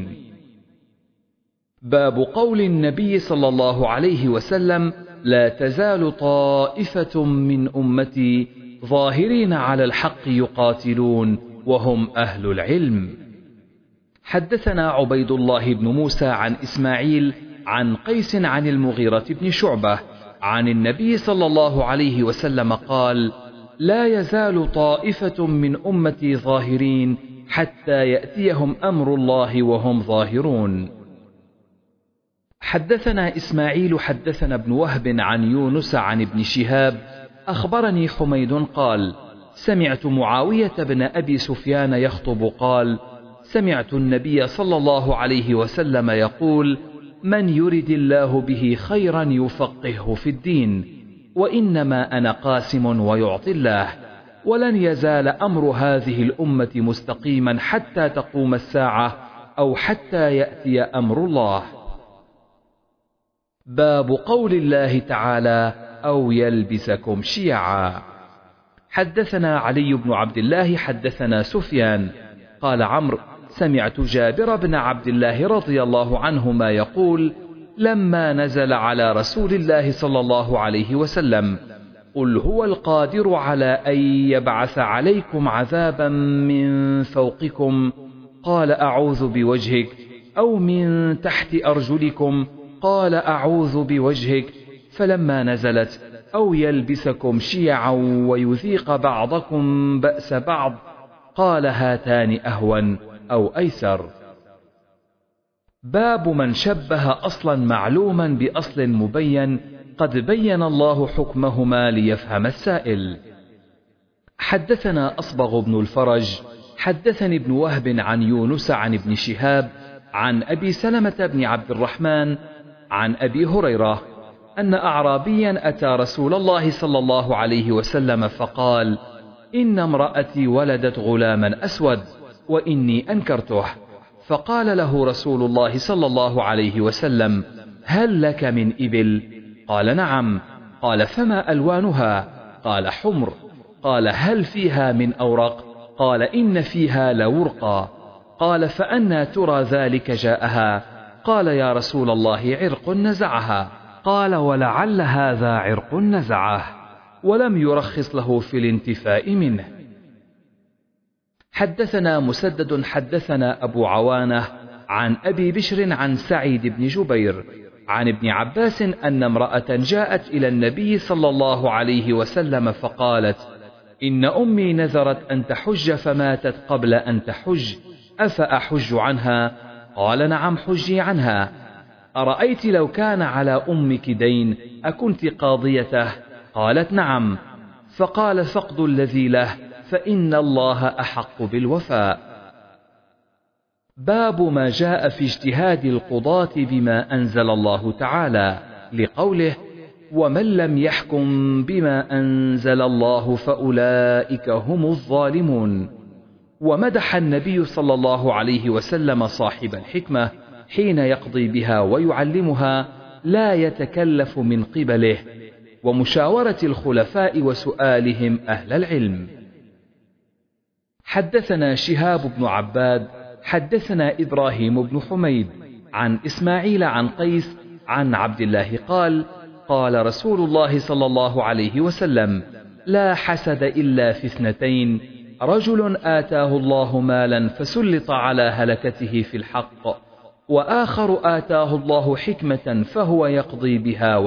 باب قول النبي صلى الله عليه وسلم: لا تزال طائفة من أمتي ظاهرين على الحق يقاتلون وهم أهل العلم. حدثنا عبيد الله بن موسى عن إسماعيل عن قيس عن المغيرة بن شعبة عن النبي صلى الله عليه وسلم قال: لا يزال طائفة من أمتي ظاهرين حتى يأتيهم أمر الله وهم ظاهرون. حدثنا إسماعيل حدثنا ابن وهب عن يونس عن ابن شهاب أخبرني حميد قال: سمعت معاوية بن أبي سفيان يخطب قال: سمعت النبي صلى الله عليه وسلم يقول: من يرد الله به خيرا يفقهه في الدين، وإنما أنا قاسم ويعطي الله، ولن يزال أمر هذه الأمة مستقيما حتى تقوم الساعة أو حتى يأتي أمر الله. باب قول الله تعالى: أو يلبسكم شيعا. حدثنا علي بن عبد الله حدثنا سفيان قال عمرو: سمعت جابر بن عبد الله رضي الله عنهما يقول: لما نزل على رسول الله صلى الله عليه وسلم: قل هو القادر على أن يبعث عليكم عذابا من فوقكم، قال: أعوذ بوجهك، أو من تحت أرجلكم، قال: أعوذ بوجهك، فلما نزلت: أو يلبسكم شيعا ويذيق بعضكم بأس بعض، قال: هاتان أهون أو أيسر. باب من شبه أصلا معلوما بأصل مبين قد بين الله حكمهما ليفهم السائل. حدثنا أصبغ بن الفرج حدثني ابن وهب عن يونس عن ابن شهاب عن أبي سلمة بن عبد الرحمن عن أبي هريرة أن أعرابيا أتى رسول الله صلى الله عليه وسلم فقال: إن امرأتي ولدت غلاما أسود وإني أنكرته. فقال له رسول الله صلى الله عليه وسلم: هل لك من إبل؟ قال: نعم. قال: فما ألوانها؟ قال: حمر. قال: هل فيها من أورق؟ قال: إن فيها لورقا. قال: فأنى ترى ذلك جاءها؟ قال: يا رسول الله، عرق نزعها. قال: ولعل هذا عرق نزعه، ولم يرخص له في الانتفاء منه. حدثنا مسدد حدثنا أبو عوانة عن أبي بشر عن سعيد بن جبير عن ابن عباس أن امرأة جاءت إلى النبي صلى الله عليه وسلم فقالت: إن أمي نذرت أن تحج فماتت قبل أن تحج، أفأحج عنها؟ قال: نعم، حجي عنها. أرأيت لو كان على أمك دين أكنت قاضيته؟ قالت: نعم. فقال: فقد الذي له، فإن الله أحق بالوفاء. باب ما جاء في اجتهاد القضاة بما أنزل الله تعالى، لقوله: ومن لم يحكم بما أنزل الله فأولئك هم الظالمون. ومدح النبي صلى الله عليه وسلم صاحب الحكمة حين يقضي بها ويعلمها، لا يتكلف من قبله، ومشاورة الخلفاء وسؤالهم أهل العلم. حدثنا شهاب بن عباد حدثنا إبراهيم بن حميد عن إسماعيل عن قيس عن عبد الله قال: قال رسول الله صلى الله عليه وسلم: لا حسد إلا في 2: رجل آتاه الله مالا فسلط على هلكته في الحق، وآخر آتاه الله حكمة فهو يقضي بها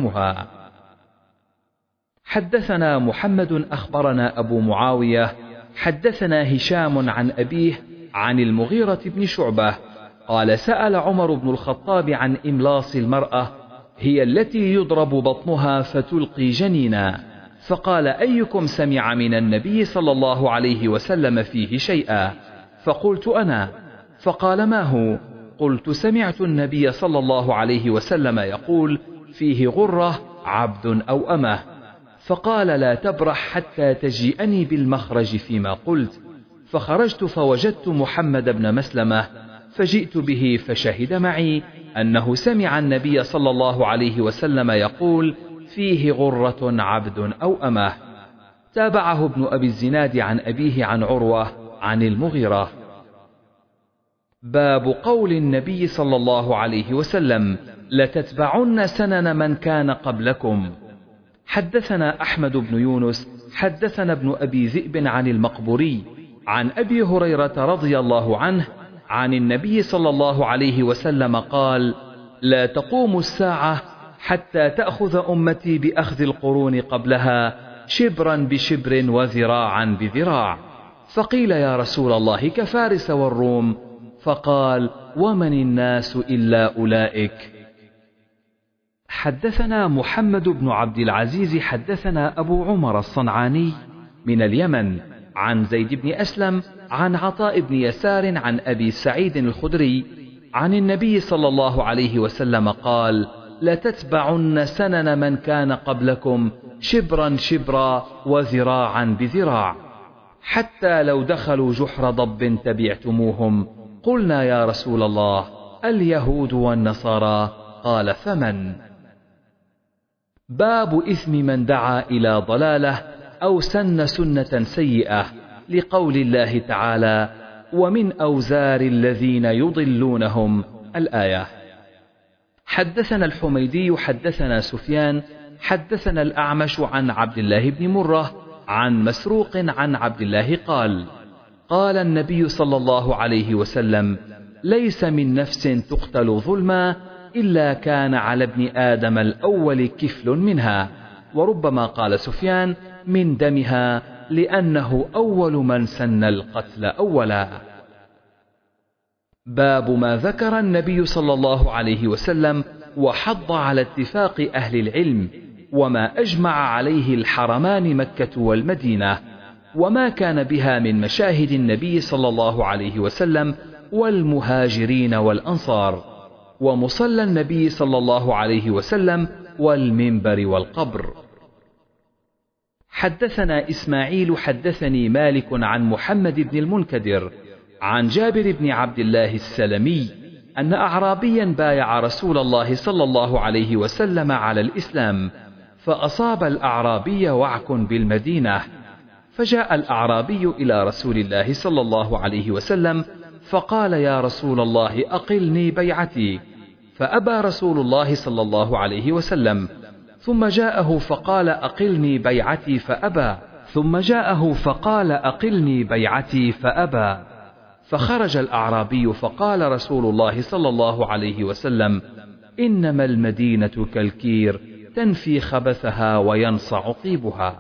ويعلمها. حدثنا محمد أخبرنا أبو معاوية حدثنا هشام عن أبيه عن المغيرة بن شعبة قال سأل عمر بن الخطاب عن إملاص المرأة، هي التي يضرب بطنها فتلقي جنينا، فقال أيكم سمع من النبي صلى الله عليه وسلم فيه شيئا؟ فقلت أنا. فقال ما هو؟ قلت سمعت النبي صلى الله عليه وسلم يقول فيه غرة عبد أو أمه. فقال لا تبرح حتى تجيئني بالمخرج فيما قلت. فخرجت فوجدت محمد بن مسلمة فجئت به فشهد معي أنه سمع النبي صلى الله عليه وسلم يقول فيه غرة عبد أو أمه. تابعه ابن أبي الزناد عن أبيه عن عروة عن المغيرة. باب قول النبي صلى الله عليه وسلم لتتبعن سنن من كان قبلكم. حدثنا أحمد بن يونس حدثنا ابن أبي ذئب عن المقبوري عن أبي هريرة رضي الله عنه عن النبي صلى الله عليه وسلم قال لا تقوم الساعة حتى تأخذ أمتي بأخذ القرون قبلها شبرا بشبر وذراعا بذراع. فقيل يا رسول الله كفارس والروم؟ فقال ومن الناس إلا أولئك. حدثنا محمد بن عبد العزيز حدثنا أبو عمر الصنعاني من اليمن عن زيد بن أسلم عن عطاء بن يسار عن أبي سعيد الخدري عن النبي صلى الله عليه وسلم قال لتتبعن سنن من كان قبلكم شبرا شبرا وذراعا بذراع، حتى لو دخلوا جحر ضب تبعتموهم. قلنا يا رسول الله اليهود والنصارى؟ قال فمن؟ باب إثم من دعا إلى ضلالة أو سن سنة سيئة، لقول الله تعالى ومن أوزار الذين يضلونهم الآية. حدثنا الحميدي حدثنا سفيان حدثنا الأعمش عن عبد الله بن مرة عن مسروق عن عبد الله قال قال النبي صلى الله عليه وسلم ليس من نفس تقتل ظلما إلا كان على ابن آدم الأول كفل منها، وربما قال سفيان من دمها لأنه أول من سن القتل أولا. باب ما ذكر النبي صلى الله عليه وسلم وحض على اتفاق أهل العلم وما أجمع عليه الحرمان مكة والمدينة، وما كان بها من مشاهد النبي صلى الله عليه وسلم والمهاجرين والأنصار، ومصلى النبي صلى الله عليه وسلم والمنبر والقبر. حدثنا إسماعيل حدثني مالك عن محمد بن المنكدر عن جابر بن عبد الله السلمي أن أعرابيا بايع رسول الله صلى الله عليه وسلم على الإسلام، فأصاب الأعرابي وعك بالمدينة، فجاء الأعرابي إلى رسول الله صلى الله عليه وسلم فقال يا رسول الله أقلني بيعتي، فأبى رسول الله صلى الله عليه وسلم، ثم جاءه فقال أقلني بيعتي فأبى، ثم جاءه فقال أقلني بيعتي فأبى، فخرج الأعرابي فقال رسول الله صلى الله عليه وسلم إنما المدينة كالكير تنفي خبثها وينصع طيبها.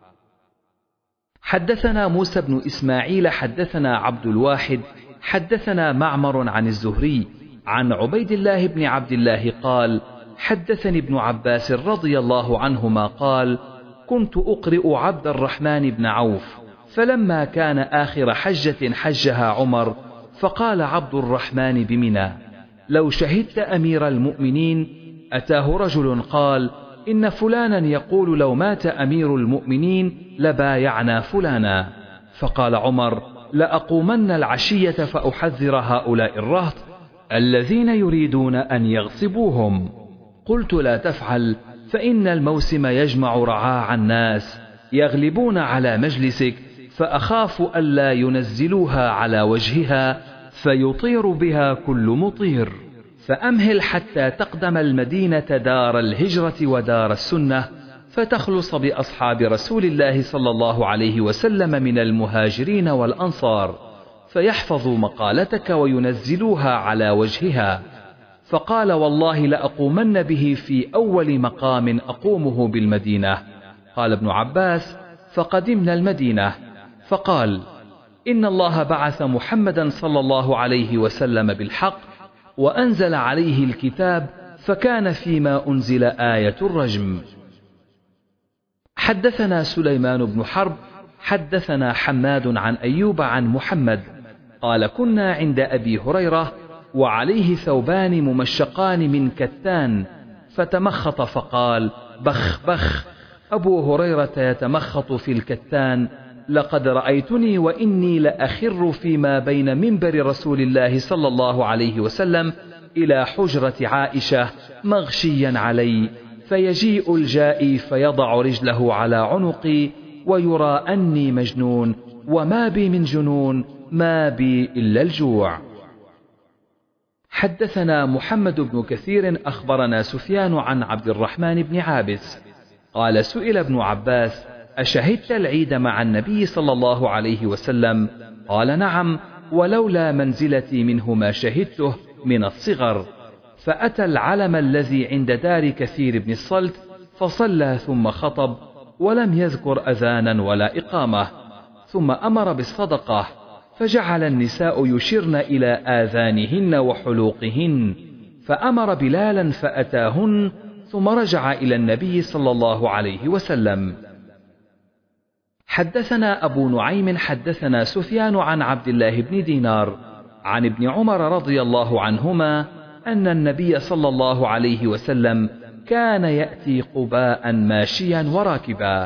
حدثنا موسى بن إسماعيل حدثنا عبد الواحد حدثنا معمر عن الزهري عن عبيد الله بن عبد الله قال حدثني ابن عباس رضي الله عنهما قال كنت أقرئ عبد الرحمن بن عوف، فلما كان آخر حجة حجها عمر فقال عبد الرحمن بمنى لو شهدت أمير المؤمنين. أتاه رجل قال إن فلانا يقول لو مات أمير المؤمنين لبايعنا فلانا، فقال عمر لأقومن العشية فأحذر هؤلاء الرهط الذين يريدون أن يغصبوهم. قلت لا تفعل، فإن الموسم يجمع رعاع الناس يغلبون على مجلسك، فأخاف ألا ينزلوها على وجهها فيطير بها كل مطير، فأمهل حتى تقدم المدينة دار الهجرة ودار السنة، فتخلص بأصحاب رسول الله صلى الله عليه وسلم من المهاجرين والأنصار، فيحفظوا مقالتك وينزلوها على وجهها. فقال والله لأقومن به في أول مقام أقومه بالمدينة. قال ابن عباس فقدمنا المدينة، فقال: إن الله بعث محمدا صلى الله عليه وسلم بالحق وأنزل عليه الكتاب، فكان فيما أنزل آية الرجم. حدثنا سليمان بن حرب حدثنا حماد عن أيوب عن محمد قال: كنا عند أبي هريرة وعليه ثوبان ممشقان من كتان، فتمخط فقال: بخ بخ. أبو هريرة يتمخط في الكتان: لقد رأيتني وإني لأخر فيما بين منبر رسول الله صلى الله عليه وسلم إلى حجرة عائشة مغشيا علي، فيجيء الجائي فيضع رجله على عنقي ويرى أني مجنون، وما بي من جنون، ما بي إلا الجوع. حدثنا محمد بن كثير أخبرنا سفيان عن عبد الرحمن بن عابس قال: سئل ابن عباس: أشهدت العيد مع النبي صلى الله عليه وسلم؟ قال: نعم، ولولا منزلتي منه ما شهدته من الصغر. فأتى العلم الذي عند دار كثير بن الصلت فصلى ثم خطب، ولم يذكر أذانا ولا إقامة، ثم أمر بالصدقة، فجعل النساء يشرن إلى آذانهن وحلوقهن، فأمر بلالا فأتاهن، ثم رجع إلى النبي صلى الله عليه وسلم. حدثنا أبو نعيم حدثنا سفيان عن عبد الله بن دينار عن ابن عمر رضي الله عنهما أن النبي صلى الله عليه وسلم كان يأتي قباء ماشيا وراكبا.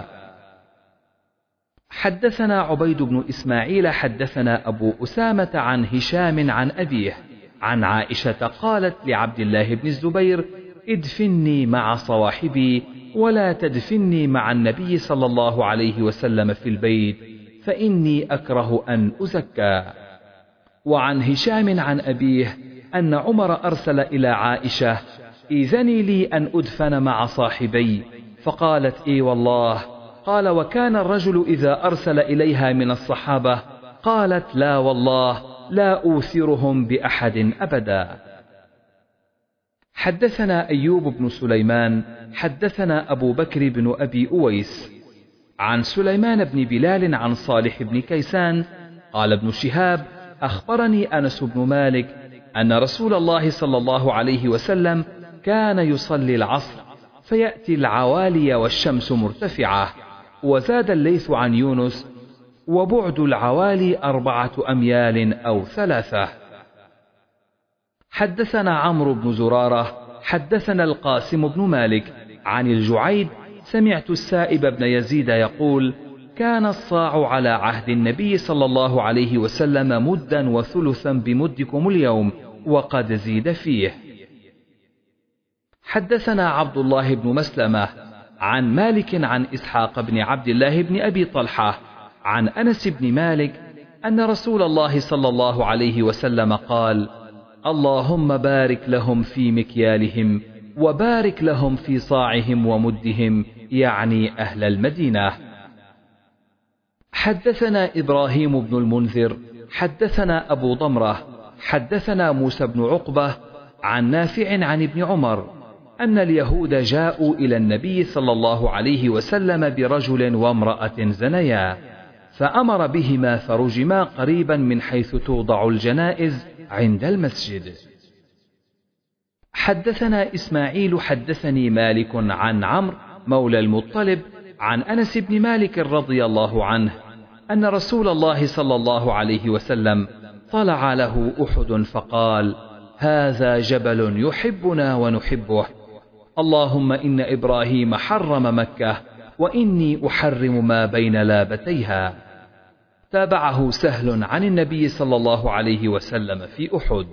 حدثنا عبيد بن إسماعيل حدثنا أبو أسامة عن هشام عن أبيه عن عائشة قالت لعبد الله بن الزبير: ادفني مع صواحبي ولا تدفني مع النبي صلى الله عليه وسلم في البيت، فإني أكره أن أزكى. وعن هشام عن أبيه أن عمر أرسل إلى عائشة: إذني لي أن أدفن مع صاحبي، فقالت: إي والله. قال: وكان الرجل إذا أرسل إليها من الصحابة قالت: لا والله، لا أوثرهم بأحد أبدا. حدثنا أيوب بن سليمان حدثنا أبو بكر بن أبي أويس عن سليمان بن بلال عن صالح بن كيسان قال ابن شهاب: أخبرني أنس بن مالك أن رسول الله صلى الله عليه وسلم كان يصلي العصر فيأتي العوالي والشمس مرتفعة. وزاد الليث عن يونس: وبعد العوالي 4 أميال أو 3. حدثنا عمرو بن زرارة حدثنا القاسم بن مالك عن الجعيد: سمعت السائب بن يزيد يقول: كان الصاع على عهد النبي صلى الله عليه وسلم مدا وثلثا بمدكم اليوم، وقد زيد فيه. حدثنا عبد الله بن مسلمة عن مالك عن إسحاق بن عبد الله بن أبي طلحة عن أنس بن مالك أن رسول الله صلى الله عليه وسلم قال: اللهم بارك لهم في مكيالهم وبارك لهم في صاعهم ومدهم، يعني أهل المدينة. حدثنا إبراهيم بن المنذر حدثنا أبو ضمرة حدثنا موسى بن عقبة عن نافع عن ابن عمر أن اليهود جاءوا إلى النبي صلى الله عليه وسلم برجل وامرأة زنيا، فأمر بهما فرجما قريبا من حيث توضع الجنائز عند المسجد. حدثنا إسماعيل حدثني مالك عن عمرو مولى المطلب عن أنس بن مالك رضي الله عنه أن رسول الله صلى الله عليه وسلم طلع له أحد فقال: هذا جبل يحبنا ونحبه، اللهم إن إبراهيم حرم مكة وإني أحرم ما بين لابتيها. تابعه سهل عن النبي صلى الله عليه وسلم في أحد.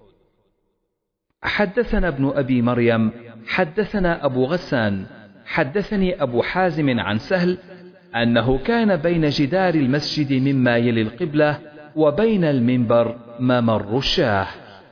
حدثنا ابن أبي مريم حدثنا أبو غسان حدثني أبو حازم عن سهل أنه كان بين جدار المسجد مما يلي القبلة وبين المنبر ممر الشاه.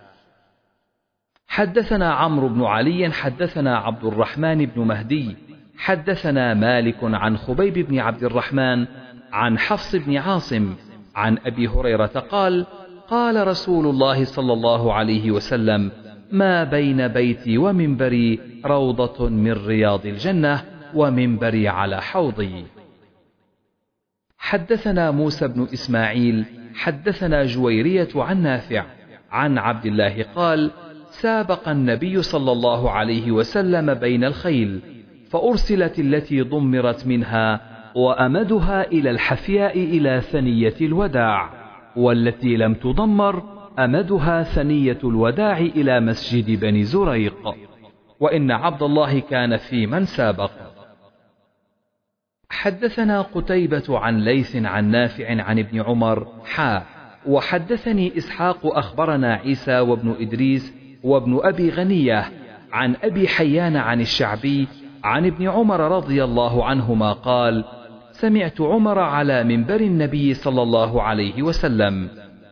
حدثنا عمرو بن علي حدثنا عبد الرحمن بن مهدي حدثنا مالك عن خبيب بن عبد الرحمن عن حفص بن عاصم عن أبي هريرة قال: قال رسول الله صلى الله عليه وسلم: ما بين بيتي ومنبري روضة من رياض الجنة، ومنبري على حوضي. حدثنا موسى بن إسماعيل حدثنا جويرية عن نافع عن عبد الله قال: سابق النبي صلى الله عليه وسلم بين الخيل، فأرسلت التي ضمرت منها وأمدها إلى الحفياء إلى ثنية الوداع، والتي لم تضمر أمدها ثنية الوداع إلى مسجد بني زريق، وإن عبد الله كان في من سابق. حدثنا قتيبة عن ليث عن نافع عن ابن عمر وحدثني إسحاق أخبرنا عيسى وابن إدريس وابن أبي غنية عن أبي حيان عن الشعبي عن ابن عمر رضي الله عنهما قال: سمعت عمر على منبر النبي صلى الله عليه وسلم.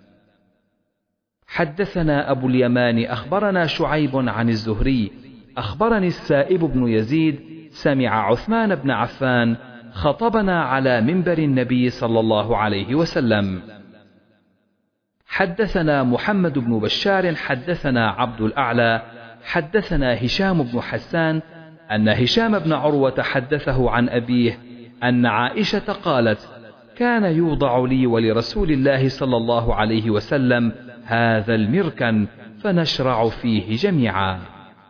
حدثنا أبو اليمان أخبرنا شعيب عن الزهري أخبرني السائب بن يزيد سمع عثمان بن عفان خطبنا على منبر النبي صلى الله عليه وسلم. حدثنا محمد بن بشار حدثنا عبد الأعلى حدثنا هشام بن حسان أن هشام بن عروة حدثه عن أبيه أن عائشة قالت: كان يوضع لي ولرسول الله صلى الله عليه وسلم هذا المركن فنشرع فيه جميعا.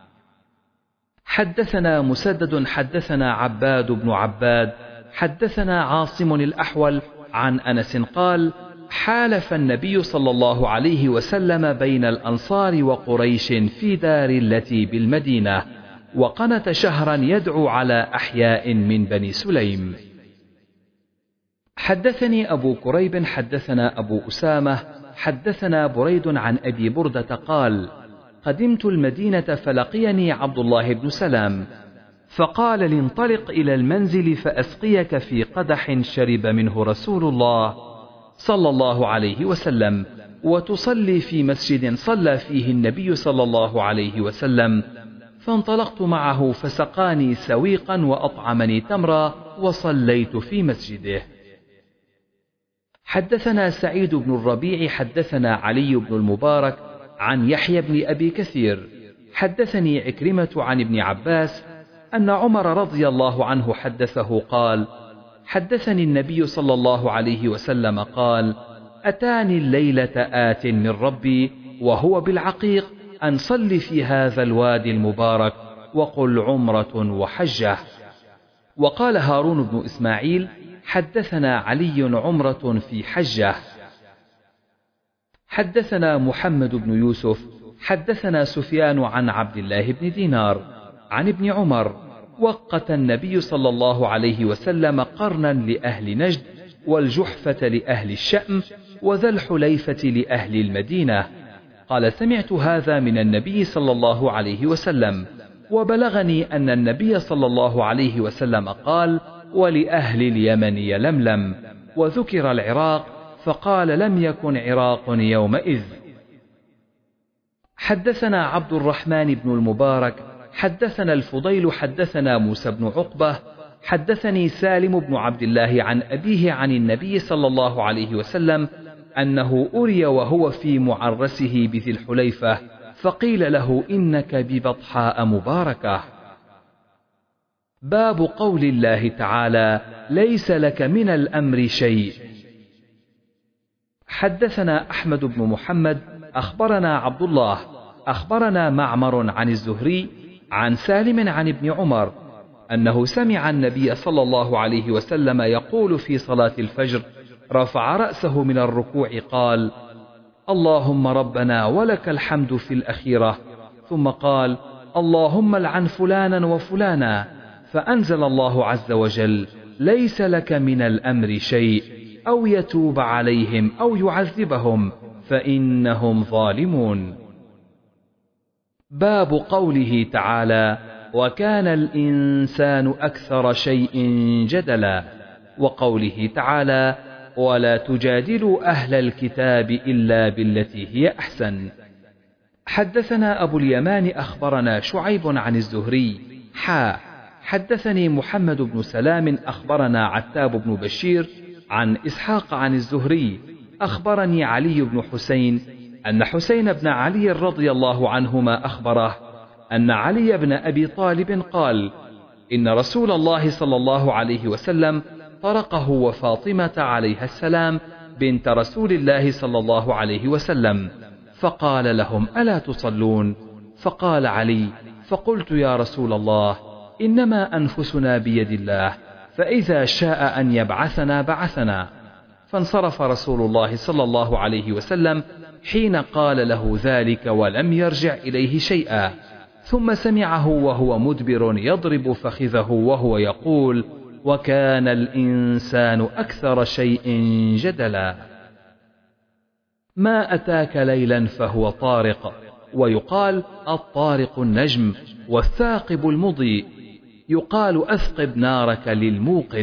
حدثنا مسدد حدثنا عباد بن عباد حدثنا عاصم الأحول عن أنس قال: حالف النبي صلى الله عليه وسلم بين الأنصار وقريش في دار التي بالمدينة، وقنت شهرا يدعو على أحياء من بني سليم. حدثني أبو كريب حدثنا أبو أسامة حدثنا بريد عن أبي بردة قال: قدمت المدينة فلقيني عبد الله بن سلام فقال: لانطلق إلى المنزل فأسقيك في قدح شرب منه رسول الله صلى الله عليه وسلم، وتصلي في مسجد صلى فيه النبي صلى الله عليه وسلم. فانطلقت معه فسقاني سويقا وأطعمني تمرا وصليت في مسجده. حدثنا سعيد بن الربيع حدثنا علي بن المبارك عن يحيى بن أبي كثير حدثني عكرمة عن ابن عباس أن عمر رضي الله عنه حدثه قال: حدثني النبي صلى الله عليه وسلم قال: أتاني الليلة آت من ربي وهو بالعقيق أن صل في هذا الوادي المبارك وقل عمرة وحجة. وقال هارون بن إسماعيل: حدثنا علي عمرة في حجة. حدثنا محمد بن يوسف حدثنا سفيان عن عبد الله بن دينار عن ابن عمر: وقت النبي صلى الله عليه وسلم قرنا لأهل نجد والجحفة لأهل الشأم وذا الحليفة لأهل المدينة. قال: سمعت هذا من النبي صلى الله عليه وسلم، وبلغني أن النبي صلى الله عليه وسلم قال: ولأهل اليمن يلملم، وذكر العراق فقال: لم يكن عراق يومئذ. حدثنا عبد الرحمن بن المبارك حدثنا الفضيل حدثنا موسى بن عقبة حدثني سالم بن عبد الله عن أبيه عن النبي صلى الله عليه وسلم أنه أري وهو في معرسه بذي الحليفة، فقيل له: إنك ببطحاء مباركة. باب قول الله تعالى: ليس لك من الأمر شيء. حدثنا أحمد بن محمد أخبرنا عبد الله أخبرنا معمر عن الزهري عن سالم عن ابن عمر أنه سمع النبي صلى الله عليه وسلم يقول في صلاة الفجر رفع رأسه من الركوع قال: اللهم ربنا ولك الحمد في الأخيرة، ثم قال: اللهم لعن فلانا وفلانا، فأنزل الله عز وجل: ليس لك من الأمر شيء، أو يتوب عليهم أو يعذبهم فإنهم ظالمون. باب قوله تعالى: وكان الإنسان أكثر شيء جدلا، وقوله تعالى: ولا تجادلوا أهل الكتاب إلا بالتي هي أحسن. حدثنا أبو اليمان أخبرنا شعيب عن الزهري حدثني محمد بن سلام أخبرنا عتاب بن بشير عن إسحاق عن الزهري أخبرني علي بن حسين أن حسين بن علي رضي الله عنهما أخبره أن علي بن أبي طالب قال: إن رسول الله صلى الله عليه وسلم طرقه وفاطمة عليها السلام بنت رسول الله صلى الله عليه وسلم، فقال لهم: ألا تصلون؟ فقال علي: فقلت: يا رسول الله، إنما أنفسنا بيد الله، فإذا شاء أن يبعثنا بعثنا. فانصرف رسول الله صلى الله عليه وسلم حين قال له ذلك ولم يرجع إليه شيئا، ثم سمعه وهو مدبر يضرب فخذه وهو يقول: وكان الإنسان أكثر شيء جدلا. ما أتاك ليلا فهو طارق، ويقال الطارق النجم، والثاقب المضيء، يقال أثقب نارك للموقد.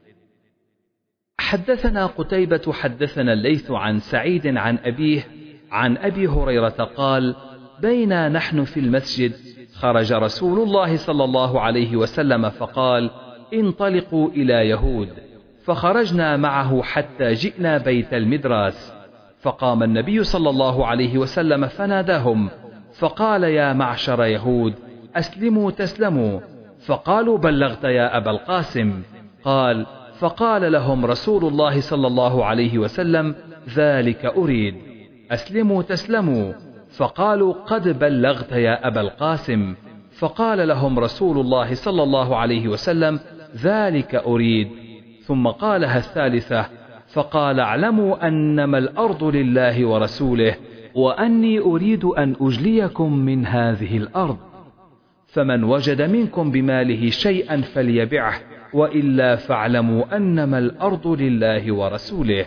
حدثنا قتيبة حدثنا الليث عن سعيد عن أبيه عن أبي هريرة قال: بينا نحن في المسجد خرج رسول الله صلى الله عليه وسلم فقال: انطلقوا إلى يهود. فخرجنا معه حتى جئنا بيت المدراس، فقام النبي صلى الله عليه وسلم فناداهم فقال: يا معشر يهود، أسلموا تسلموا. فقالوا: بلغت يا أبا القاسم. قال: فقال لهم رسول الله صلى الله عليه وسلم: ذلك أريد، أسلموا تسلموا. فقالوا: قد بلغت يا أبا القاسم. فقال لهم رسول الله صلى الله عليه وسلم: ذلك أريد. ثم قالها الثالثة فقال: اعلموا أنما الأرض لله ورسوله، وأني أريد أن أجليكم من هذه الأرض، فمن وجد منكم بماله شيئا فليبعه، وإلا فاعلموا أنما الأرض لله ورسوله.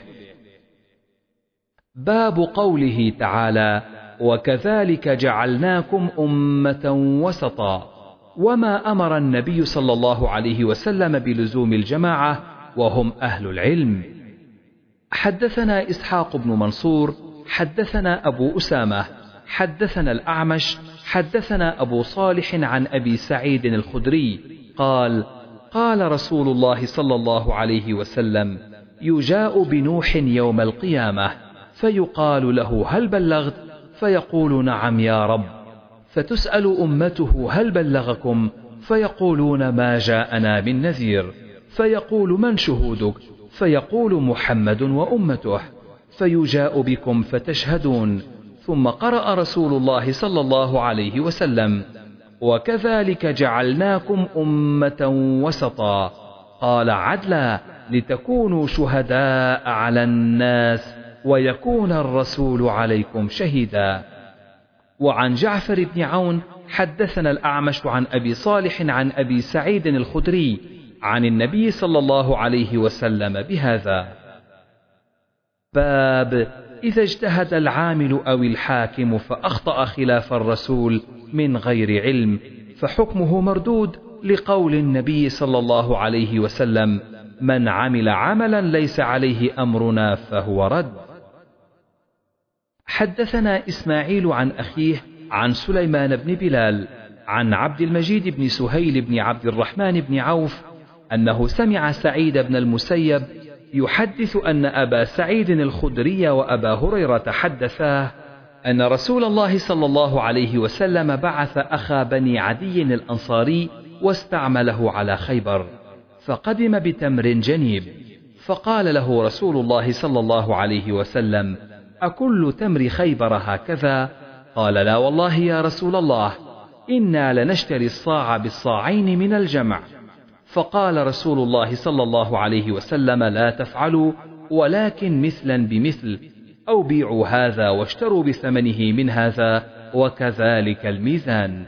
باب قوله تعالى: وكذلك جعلناكم أمة وسطا، وما أمر النبي صلى الله عليه وسلم بلزوم الجماعة وهم أهل العلم. حدثنا إسحاق بن منصور حدثنا أبو أسامة حدثنا الأعمش حدثنا أبو صالح عن أبي سعيد الخدري قال: قال رسول الله صلى الله عليه وسلم: يجاء بنوح يوم القيامة فيقال له: هل بلغت؟ فيقول: نعم يا رب. فتسأل أمته: هل بلغكم؟ فيقولون: ما جاءنا من نذير. فيقول: من شهودك؟ فيقول: محمد وأمته. فيجاء بكم فتشهدون. ثم قرأ رسول الله صلى الله عليه وسلم: وكذلك جعلناكم أمة وسطا، قال: عدلا، لتكونوا شهداء على الناس ويكون الرسول عليكم شهيدا. وعن جعفر بن عون حدثنا الأعمش عن أبي صالح عن أبي سعيد الخدري عن النبي صلى الله عليه وسلم بهذا. باب إذا اجتهد العامل أو الحاكم فأخطأ خلاف الرسول من غير علم فحكمه مردود، لقول النبي صلى الله عليه وسلم: من عمل عملا ليس عليه أمرنا فهو رد. حدثنا إسماعيل عن أخيه عن سليمان بن بلال عن عبد المجيد بن سهيل بن عبد الرحمن بن عوف أنه سمع سعيد بن المسيب يحدث أن أبا سعيد الخدري وأبا هريرة حدثاه أن رسول الله صلى الله عليه وسلم بعث أخا بني عدي الأنصاري واستعمله على خيبر، فقدم بتمر جنيب، فقال له رسول الله صلى الله عليه وسلم: أكل تمر خيبر هكذا؟ قال: لا والله يا رسول الله، إنا لنشتري الصاع بالصاعين من الجمع. فقال رسول الله صلى الله عليه وسلم: لا تفعلوا، ولكن مثلا بمثل، أو بيعوا هذا واشتروا بثمنه من هذا، وكذلك الميزان.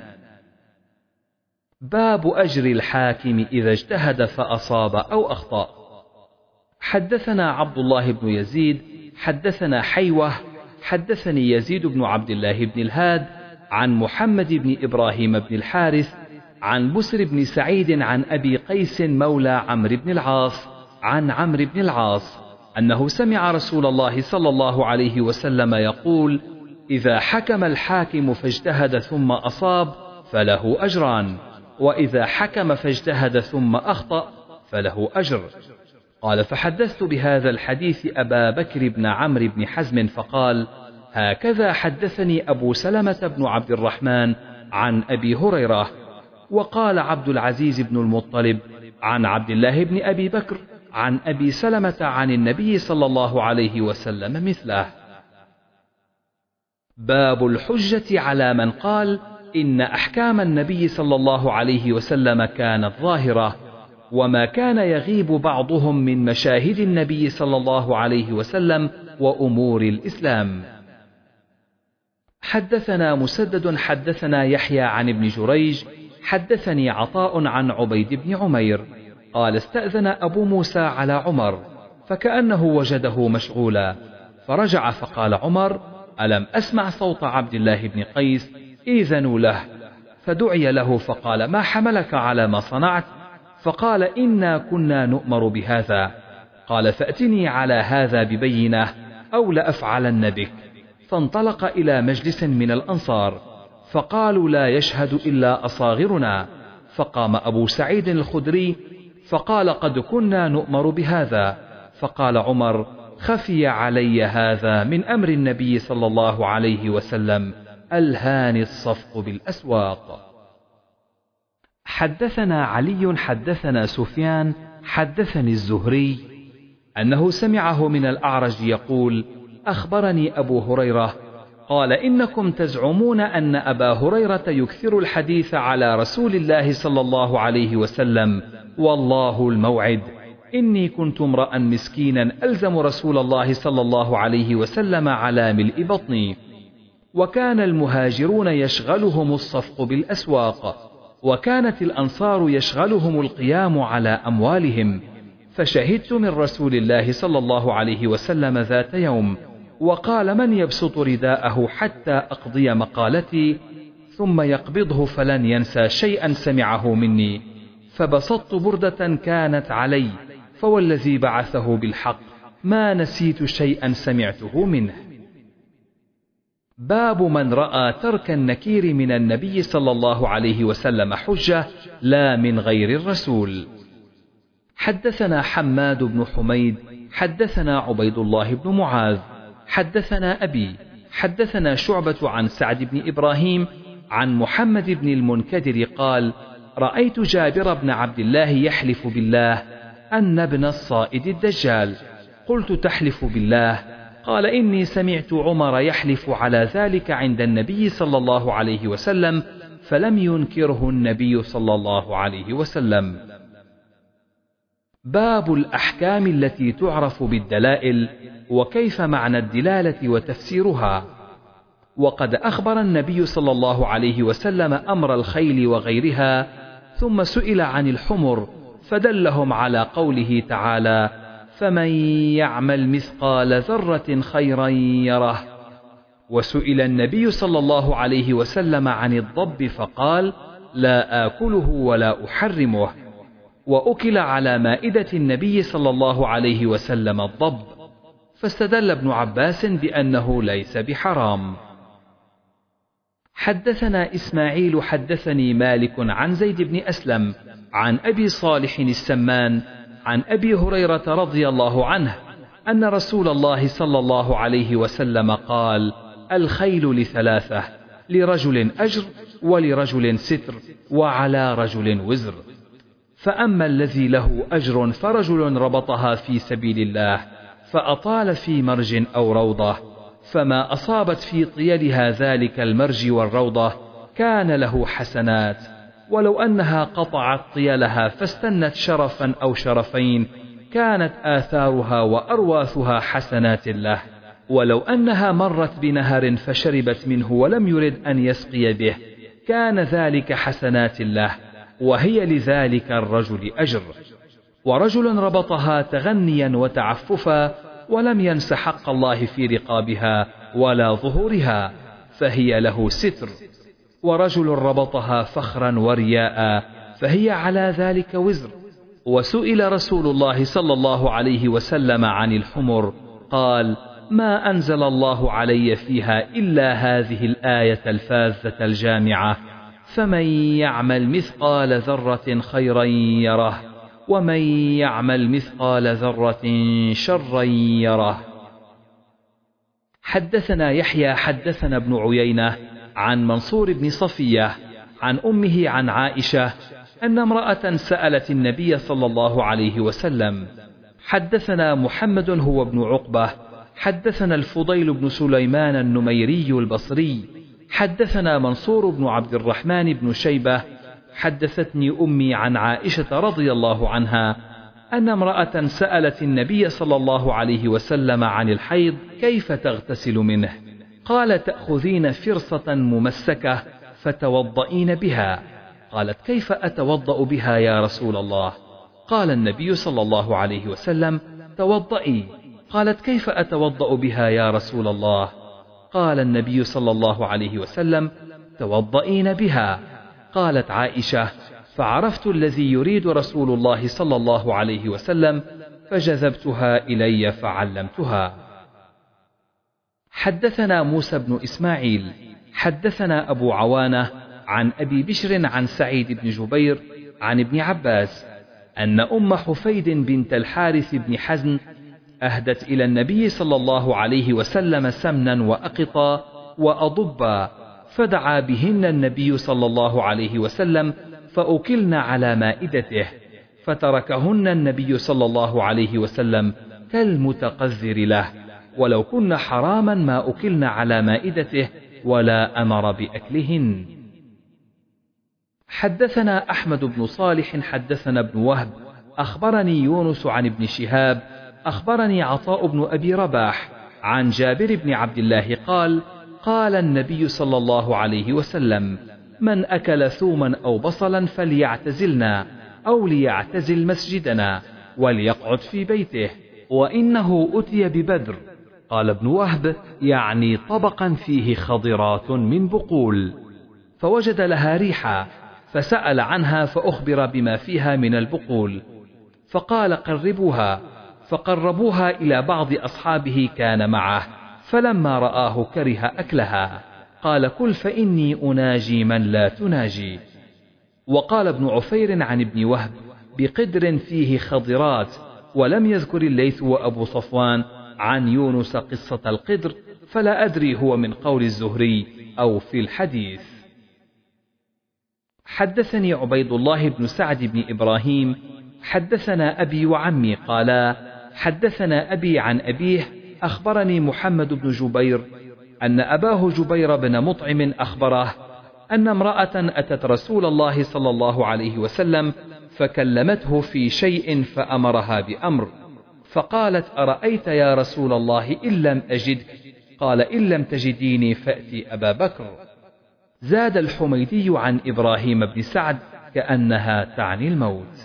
باب أجر الحاكم إذا اجتهد فأصاب أو أخطأ. حدثنا عبد الله بن يزيد حدثنا حيوة حدثني يزيد بن عبد الله بن الهاد عن محمد بن إبراهيم بن الحارث عن بسر بن سعيد عن أبي قيس مولى عمرو بن العاص عن عمرو بن العاص أنه سمع رسول الله صلى الله عليه وسلم يقول: إذا حكم الحاكم فاجتهد ثم أصاب فله أجران، وإذا حكم فاجتهد ثم أخطأ فله أجر. قال: فحدثت بهذا الحديث أبا بكر بن عمرو بن حزم فقال: هكذا حدثني أبو سلمة بن عبد الرحمن عن أبي هريرة. وقال عبد العزيز بن المطلب عن عبد الله بن أبي بكر: عن أبي سلمة عن النبي صلى الله عليه وسلم مثله. باب الحجة على من قال إن أحكام النبي صلى الله عليه وسلم كانت ظاهرة، وما كان يغيب بعضهم من مشاهد النبي صلى الله عليه وسلم وأمور الإسلام. حدثنا مسدد حدثنا يحيى عن ابن جريج حدثني عطاء عن عبيد بن عمير قال استأذن أبو موسى على عمر فكأنه وجده مشغولا، فرجع فقال عمر: ألم أسمع صوت عبد الله بن قيس؟ إذنوا له. فدعي له فقال: ما حملك على ما صنعت؟ فقال: إنا كنا نؤمر بهذا. قال: فأتني على هذا ببينة أو لأفعلن بك. فانطلق إلى مجلس من الأنصار فقالوا: لا يشهد إلا أصاغرنا. فقام أبو سعيد الخدري فقال: قد كنا نؤمر بهذا. فقال عمر: خفي علي هذا من أمر النبي صلى الله عليه وسلم، ألهاني الصفق بالأسواق. حدثنا علي حدثنا سفيان حدثني الزهري أنه سمعه من الأعرج يقول: أخبرني أبو هريرة قال: إنكم تزعمون أن أبا هريرة يكثر الحديث على رسول الله صلى الله عليه وسلم، والله الموعد. إني كنت امرأ مسكينا ألزم رسول الله صلى الله عليه وسلم على ملء بطني، وكان المهاجرون يشغلهم الصفق بالأسواق، وكانت الأنصار يشغلهم القيام على أموالهم. فشهدت من رسول الله صلى الله عليه وسلم ذات يوم وقال: من يبسط رداءه حتى أقضي مقالتي ثم يقبضه فلن ينسى شيئا سمعه مني. فبسطت بردة كانت علي، فوالذي بعثه بالحق ما نسيت شيئا سمعته منه. باب من رأى ترك النكير من النبي صلى الله عليه وسلم حجة لا من غير الرسول. حدثنا حماد بن حميد حدثنا عبيد الله بن معاذ حدثنا أبي حدثنا شعبة عن سعد بن إبراهيم عن محمد بن المنكدر قال: رأيت جابر بن عبد الله يحلف بالله أن ابن الصائد الدجال. قلت: تحلف بالله؟ قال: إني سمعت عمر يحلف على ذلك عند النبي صلى الله عليه وسلم فلم ينكره النبي صلى الله عليه وسلم. باب الأحكام التي تعرف بالدلائل وكيف معنى الدلالة وتفسيرها. وقد أخبر النبي صلى الله عليه وسلم أمر الخيل وغيرها، ثم سئل عن الحمر فدلهم على قوله تعالى: فمن يعمل مثقال ذرة خيرا يره. وسئل النبي صلى الله عليه وسلم عن الضب فقال: لا آكله ولا أحرمه. وأكل على مائدة النبي صلى الله عليه وسلم الضب، فاستدل ابن عباس بأنه ليس بحرام. حدثنا إسماعيل حدثني مالك عن زيد بن أسلم عن أبي صالح السمان عن أبي هريرة رضي الله عنه أن رسول الله صلى الله عليه وسلم قال: الخيل لثلاثة، لرجل أجر ولرجل ستر وعلى رجل وزر. فأما الذي له أجر فرجل ربطها في سبيل الله فأطال في مرج أو روضة، فما أصابت في طيلها ذلك المرج والروضة كان له حسنات، ولو أنها قطعت طيلها فاستنت شرفا أو شرفين كانت آثارها وأرواثها حسنات له، ولو أنها مرت بنهر فشربت منه ولم يرد أن يسقي به كان ذلك حسنات له، وهي لذلك الرجل أجر. ورجل ربطها تغنيا وتعففا ولم ينس حق الله في رقابها ولا ظهورها فهي له ستر. ورجل ربطها فخرا ورياء فهي على ذلك وزر. وسئل رسول الله صلى الله عليه وسلم عن الحمر قال: ما أنزل الله علي فيها إلا هذه الآية الفاذة الجامعة: فمن يعمل مثقال ذرة خيرا يره ومن يعمل مثقال ذرة شرا يره. حدثنا يحيى حدثنا ابن عيينة عن منصور بن صفية عن أمه عن عائشة أن امرأة سألت النبي صلى الله عليه وسلم حدثنا محمد هو ابن عقبة حدثنا الفضيل بن سليمان النميري البصري حدثنا منصور بن عبد الرحمن بن شيبة حدثتني أمي عن عائشة رضي الله عنها أن امرأة سألت النبي صلى الله عليه وسلم عن الحيض كيف تغتسل منه، قال تأخذين فرصة ممسكة فتوضئين بها. قالت كيف أتوضأ بها يا رسول الله؟ قال النبي صلى الله عليه وسلم توضئي. قالت كيف أتوضأ بها يا رسول الله؟ قال النبي صلى الله عليه وسلم توضئين بها. قالت عائشة فعرفت الذي يريد رسول الله صلى الله عليه وسلم فجذبتها إلي فعلمتها. حدثنا موسى بن إسماعيل حدثنا أبو عوانة عن أبي بشر عن سعيد بن جبير عن ابن عباس أن أم حفيد بنت الحارث بن حزن أهدت إلى النبي صلى الله عليه وسلم سمنا وأقطا وأضبا، فدعا بهن النبي صلى الله عليه وسلم فأكلن على مائدته، فتركهن النبي صلى الله عليه وسلم كالمتقذر له، ولو كن حراما ما أكلن على مائدته ولا أمر بأكلهن. حدثنا أحمد بن صالح حدثنا ابن وهب أخبرني يونس عن ابن شهاب أخبرني عطاء بن أبي رباح عن جابر بن عبد الله قال قال النبي صلى الله عليه وسلم من أكل ثوما أو بصلا فليعتزلنا أو ليعتزل مسجدنا وليقعد في بيته، وإنه أتي ببدر. قال ابن وهب يعني طبقا فيه خضرات من بقول، فوجد لها ريحا فسأل عنها فأخبر بما فيها من البقول، فقال قربوها، فقربوها إلى بعض أصحابه كان معه، فلما رآه كره أكلها، قال كل فإني أناجي من لا تناجي. وقال ابن عفير عن ابن وهب بقدر فيه خضرات، ولم يذكر الليث وأبو صفوان عن يونس قصة القدر، فلا أدري هو من قول الزهري أو في الحديث. حدثني عبيد الله بن سعد بن إبراهيم حدثنا أبي وعمي قالا حدثنا أبي عن أبيه أخبرني محمد بن جبير أن أباه جبير بن مطعم أخبره أن امرأة أتت رسول الله صلى الله عليه وسلم فكلمته في شيء فأمرها بأمر، فقالت أرأيت يا رسول الله إن لم أجدك؟ قال إن لم تجديني فأتي أبا بكر. زاد الحميدي عن إبراهيم بن سعد كأنها تعني الموت.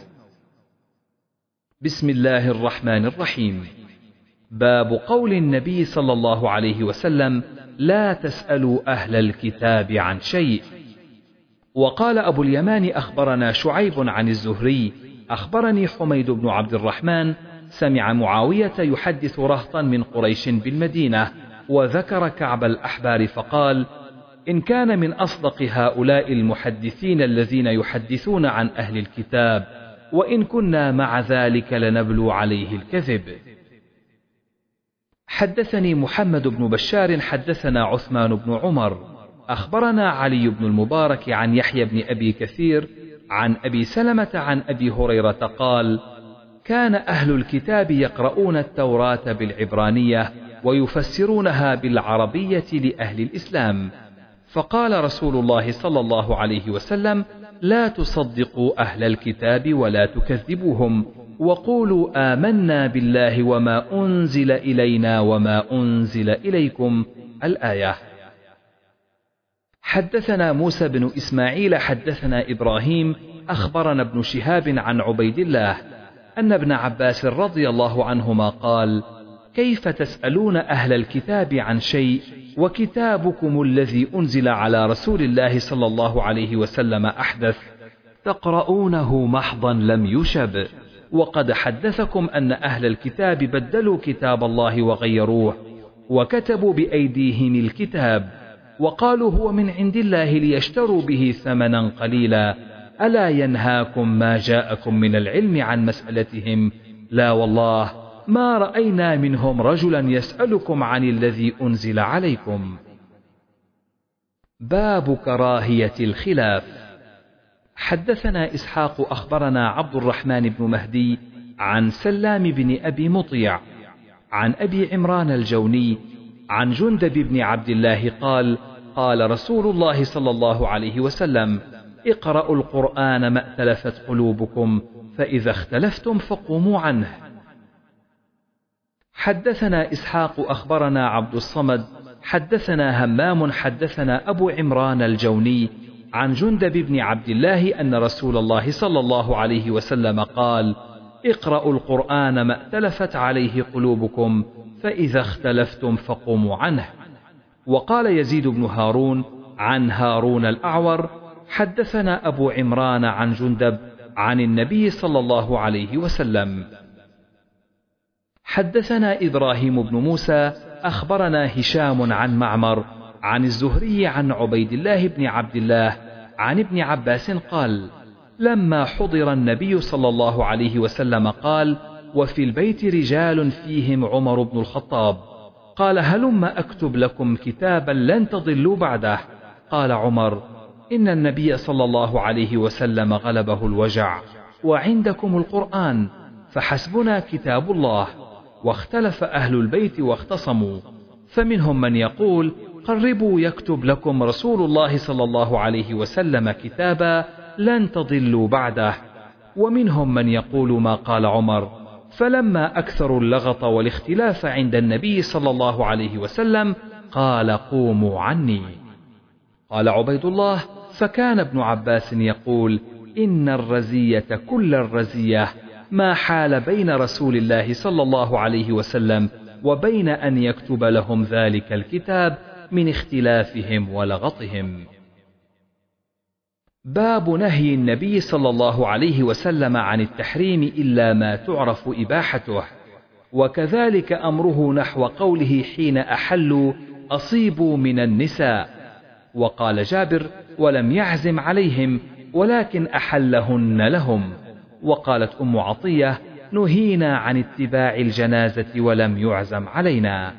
بسم الله الرحمن الرحيم. باب قول النبي صلى الله عليه وسلم لا تسألوا أهل الكتاب عن شيء. وقال أبو اليمان أخبرنا شعيب عن الزهري أخبرني حميد بن عبد الرحمن سمع معاوية يحدث رهطا من قريش بالمدينة، وذكر كعب الأحبار فقال إن كان من أصدق هؤلاء المحدثين الذين يحدثون عن أهل الكتاب، وإن كنا مع ذلك لنبلو عليه الكذب. حدثني محمد بن بشار حدثنا عثمان بن عمر أخبرنا علي بن المبارك عن يحيى بن أبي كثير عن أبي سلمة عن أبي هريرة قال كان أهل الكتاب يقرؤون التوراة بالعبرانية ويفسرونها بالعربية لأهل الإسلام، فقال رسول الله صلى الله عليه وسلم لا تصدقوا أهل الكتاب ولا تكذبوهم، وقولوا آمنا بالله وما أنزل إلينا وما أنزل إليكم. الآية. حدثنا موسى بن إسماعيل حدثنا إبراهيم أخبرنا ابن شهاب عن عبيد الله أن ابن عباس رضي الله عنهما قال كيف تسألون أهل الكتاب عن شيء وكتابكم الذي أنزل على رسول الله صلى الله عليه وسلم أحدث، تقرؤونه محضا لم يشب، وقد حدثكم أن أهل الكتاب بدلوا كتاب الله وغيروه وكتبوا بأيديهم الكتاب وقالوا هو من عند الله ليشتروا به ثمنا قليلا، ألا ينهاكم ما جاءكم من العلم عن مسألتهم؟ لا والله ما رأينا منهم رجلا يسألكم عن الذي أنزل عليكم. باب كراهية الخلاف. حدثنا إسحاق أخبرنا عبد الرحمن بن مهدي عن سلام بن أبي مطيع عن أبي عمران الجوني عن جندب بن عبد الله قال: قال رسول الله صلى الله عليه وسلم: اقرأوا القرآن ما ائتلفت قلوبكم، فإذا اختلفتم فقوموا عنه. حدثنا إسحاق أخبرنا عبد الصمد حدثنا همام حدثنا أبو عمران الجوني عن جندب بن عبد الله أن رسول الله صلى الله عليه وسلم قال: اقرأوا القرآن ما ائتلفت عليه قلوبكم، فإذا اختلفتم فقوموا عنه. وقال يزيد بن هارون عن هارون الأعور: حدثنا أبو عمران عن جندب عن النبي صلى الله عليه وسلم. حدثنا إبراهيم بن موسى أخبرنا هشام عن معمر عن الزهري عن عبيد الله بن عبد الله عن ابن عباس قال: لما حضر النبي صلى الله عليه وسلم قال: وفي البيت رجال فيهم عمر بن الخطاب، قال: هلم أكتب لكم كتابا لن تضلوا بعده. قال عمر: إن النبي صلى الله عليه وسلم غلبه الوجع، وعندكم القرآن، فحسبنا كتاب الله. واختلف أهل البيت واختصموا، فمنهم من يقول: قربوا يكتب لكم رسول الله صلى الله عليه وسلم كتابا لن تضلوا بعده. ومنهم من يقول ما قال عمر. فلما أكثروا اللغط والاختلاف عند النبي صلى الله عليه وسلم قال: قوموا عني. قال عبيد الله: فكان ابن عباس يقول: إن الرزية كل الرزية ما حال بين رسول الله صلى الله عليه وسلم وبين أن يكتب لهم ذلك الكتاب من اختلافهم ولغطهم. باب نهي النبي صلى الله عليه وسلم عن التحريم إلا ما تعرف إباحته، وكذلك أمره نحو قوله حين أحلوا: أصيبوا من النساء. وقال جابر: ولم يعزم عليهم ولكن أحلهن لهم. وقالت أم عطية: نهينا عن اتباع الجنازة ولم يعزم علينا.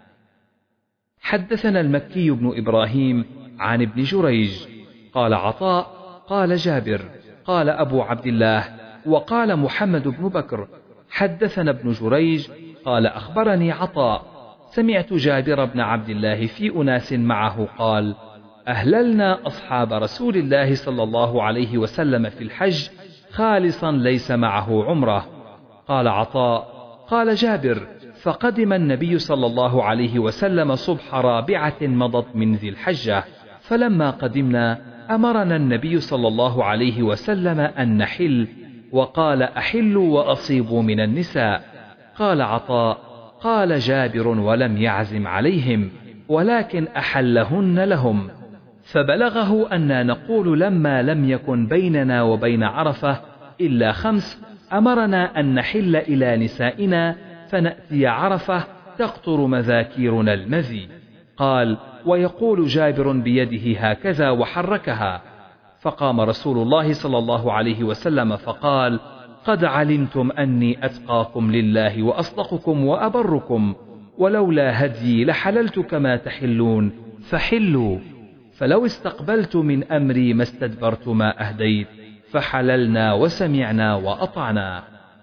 حدثنا المكي بن إبراهيم عن ابن جريج قال عطاء قال جابر قال أبو عبد الله وقال محمد بن بكر: حدثنا ابن جريج قال أخبرني عطاء سمعت جابر بن عبد الله في أناس معه قال: أهللنا أصحاب رسول الله صلى الله عليه وسلم في الحج خالصا ليس معه عمره. قال عطاء: قال جابر: فقدم النبي صلى الله عليه وسلم صبح رابعة مضت من ذي الحجة، فلما قدمنا أمرنا النبي صلى الله عليه وسلم أن نحل، وقال: أحلوا وأصيبوا من النساء. قال عطاء: قال جابر: ولم يعزم عليهم ولكن أحلهن لهم. فبلغه أن نقول لما لم يكن بيننا وبين عرفة إلا 5 أمرنا أن نحل إلى نسائنا فنأتي عرفة تقطر مذاكيرنا المذي. قال: ويقول جابر بيده هكذا وحركها. فقام رسول الله صلى الله عليه وسلم فقال: قد علمتم أني أتقاكم لله وأصدقكم وأبركم، ولولا هدي لحللت كما تحلون، فحلوا. فلو استقبلت من أمري ما استدبرت ما أهديت، فحللنا وسمعنا وأطعنا.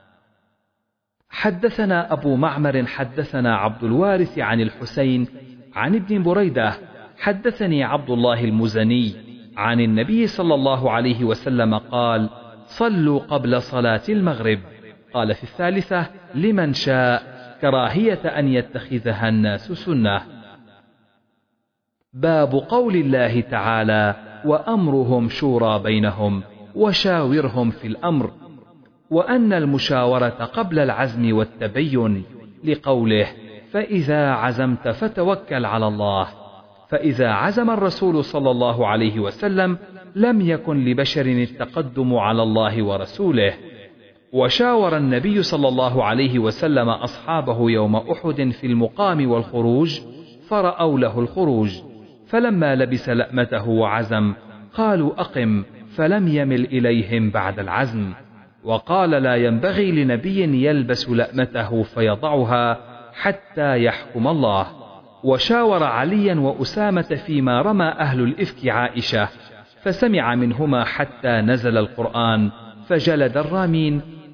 حدثنا أبو معمر حدثنا عبد الوارث عن الحسين عن ابن بريدة حدثني عبد الله المزني عن النبي صلى الله عليه وسلم قال: صلوا قبل صلاة المغرب. قال في الثالثة: لمن شاء، كراهية أن يتخذها الناس سنة. باب قول الله تعالى: وأمرهم شورى بينهم وشاورهم في الأمر، وأن المشاورة قبل العزم والتبين، لقوله: فإذا عزمت فتوكل على الله. فإذا عزم الرسول صلى الله عليه وسلم لم يكن لبشر التقدم على الله ورسوله. وشاور النبي صلى الله عليه وسلم أصحابه يوم أحد في المقام والخروج، فرأوا له الخروج، فلما لبس لأمته وعزم قالوا: أقم، فلم يمل إليهم بعد العزم. وقال: لا ينبغي لنبي يلبس لأمته فيضعها حتى يحكم الله. وشاور عليا وأسامة فيما رمى أهل الإفك عائشة، فسمع منهما حتى نزل القرآن، فجلد الرامين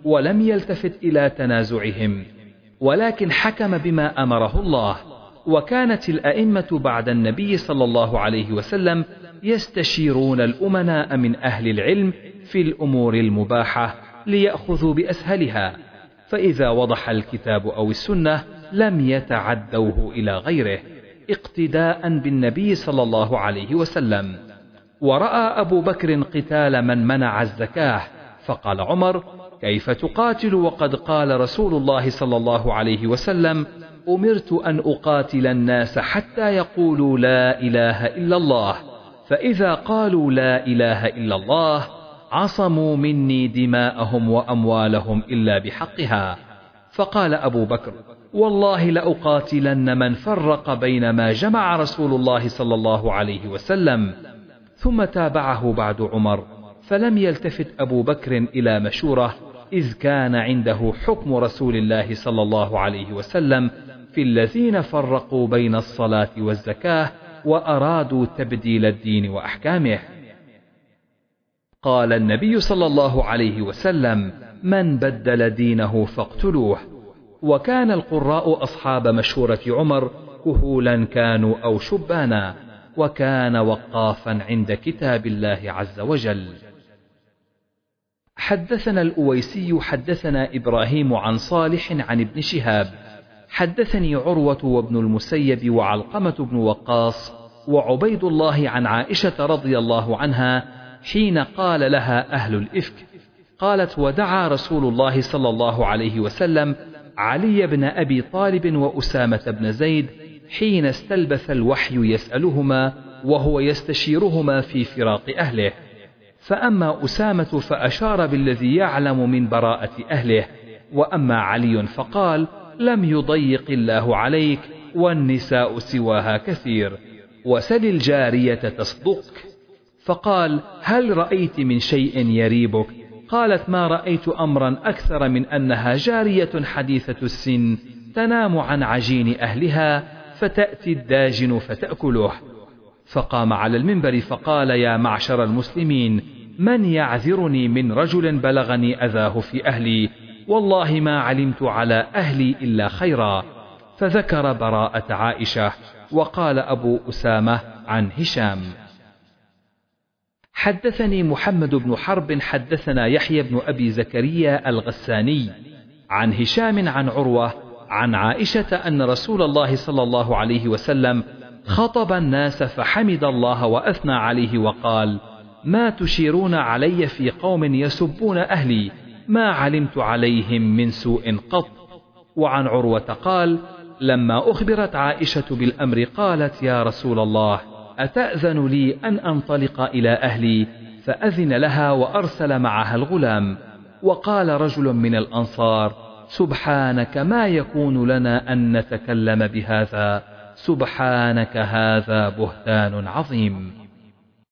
ولم يلتفت إلى تنازعهم، ولكن حكم بما أمره الله. وكانت الأئمة بعد النبي صلى الله عليه وسلم يستشيرون الأمناء من أهل العلم في الأمور المباحة ليأخذوا بأسهلها، فإذا وضح الكتاب أو السنة لم يتعدوه إلى غيره اقتداء بالنبي صلى الله عليه وسلم. ورأى أبو بكر قتال من منع الزكاة، فقال عمر: كيف تقاتل وقد قال رسول الله صلى الله عليه وسلم: أمرت أن أقاتل الناس حتى يقولوا لا إله إلا الله، فإذا قالوا لا إله إلا الله عصموا مني دماءهم وأموالهم إلا بحقها. فقال أبو بكر: والله لأقاتلن من فرق بين ما جمع رسول الله صلى الله عليه وسلم. ثم تابعه بعد عمر، فلم يلتفت أبو بكر إلى مشورة، إذ كان عنده حكم رسول الله صلى الله عليه وسلم في الذين فرقوا بين الصلاة والزكاة وأرادوا تبديل الدين وأحكامه. قال النبي صلى الله عليه وسلم: من بدل دينه فاقتلوه. وكان القراء أصحاب مشورة عمر كهولا كانوا أو شبانا، وكان وقافا عند كتاب الله عز وجل. حدثنا الأويسي حدثنا إبراهيم عن صالح عن ابن شهاب حدثني عروة وابن المسيب وعلقمة بن وقاص وعبيد الله عن عائشة رضي الله عنها حين قال لها أهل الإفك، قالت: ودعا رسول الله صلى الله عليه وسلم علي بن أبي طالب وأسامة بن زيد حين استلبث الوحي يسألهما وهو يستشيرهما في فراق أهله، فأما أسامة فأشار بالذي يعلم من براءة أهله، وأما علي فقال: لم يضيق الله عليك، والنساء سواها كثير، وسل الجارية تصدقك. فقال: هل رأيت من شيء يريبك؟ قالت: ما رأيت أمرا أكثر من أنها جارية حديثة السن تنام عن عجين أهلها فتأتي الداجن فتأكله. فقام على المنبر فقال: يا معشر المسلمين، من يعذرني من رجل بلغني أذاه في أهلي؟ والله ما علمت على أهلي إلا خيرا. فذكر براءة عائشة. وقال أبو أسامة عن هشام: حدثني محمد بن حرب حدثنا يحيى بن أبي زكريا الغساني عن هشام عن عروة عن عائشة أن رسول الله صلى الله عليه وسلم خطب الناس فحمد الله وأثنى عليه وقال: ما تشيرون علي في قوم يسبون أهلي؟ ما علمت عليهم من سوء قط. وعن عروة قال: لما أخبرت عائشة بالأمر قالت: يا رسول الله، أتأذن لي أن أنطلق إلى أهلي؟ فأذن لها وأرسل معها الغلام. وقال رجل من الأنصار: سبحانك، ما يكون لنا أن نتكلم بهذا، سبحانك، هذا بهتان عظيم.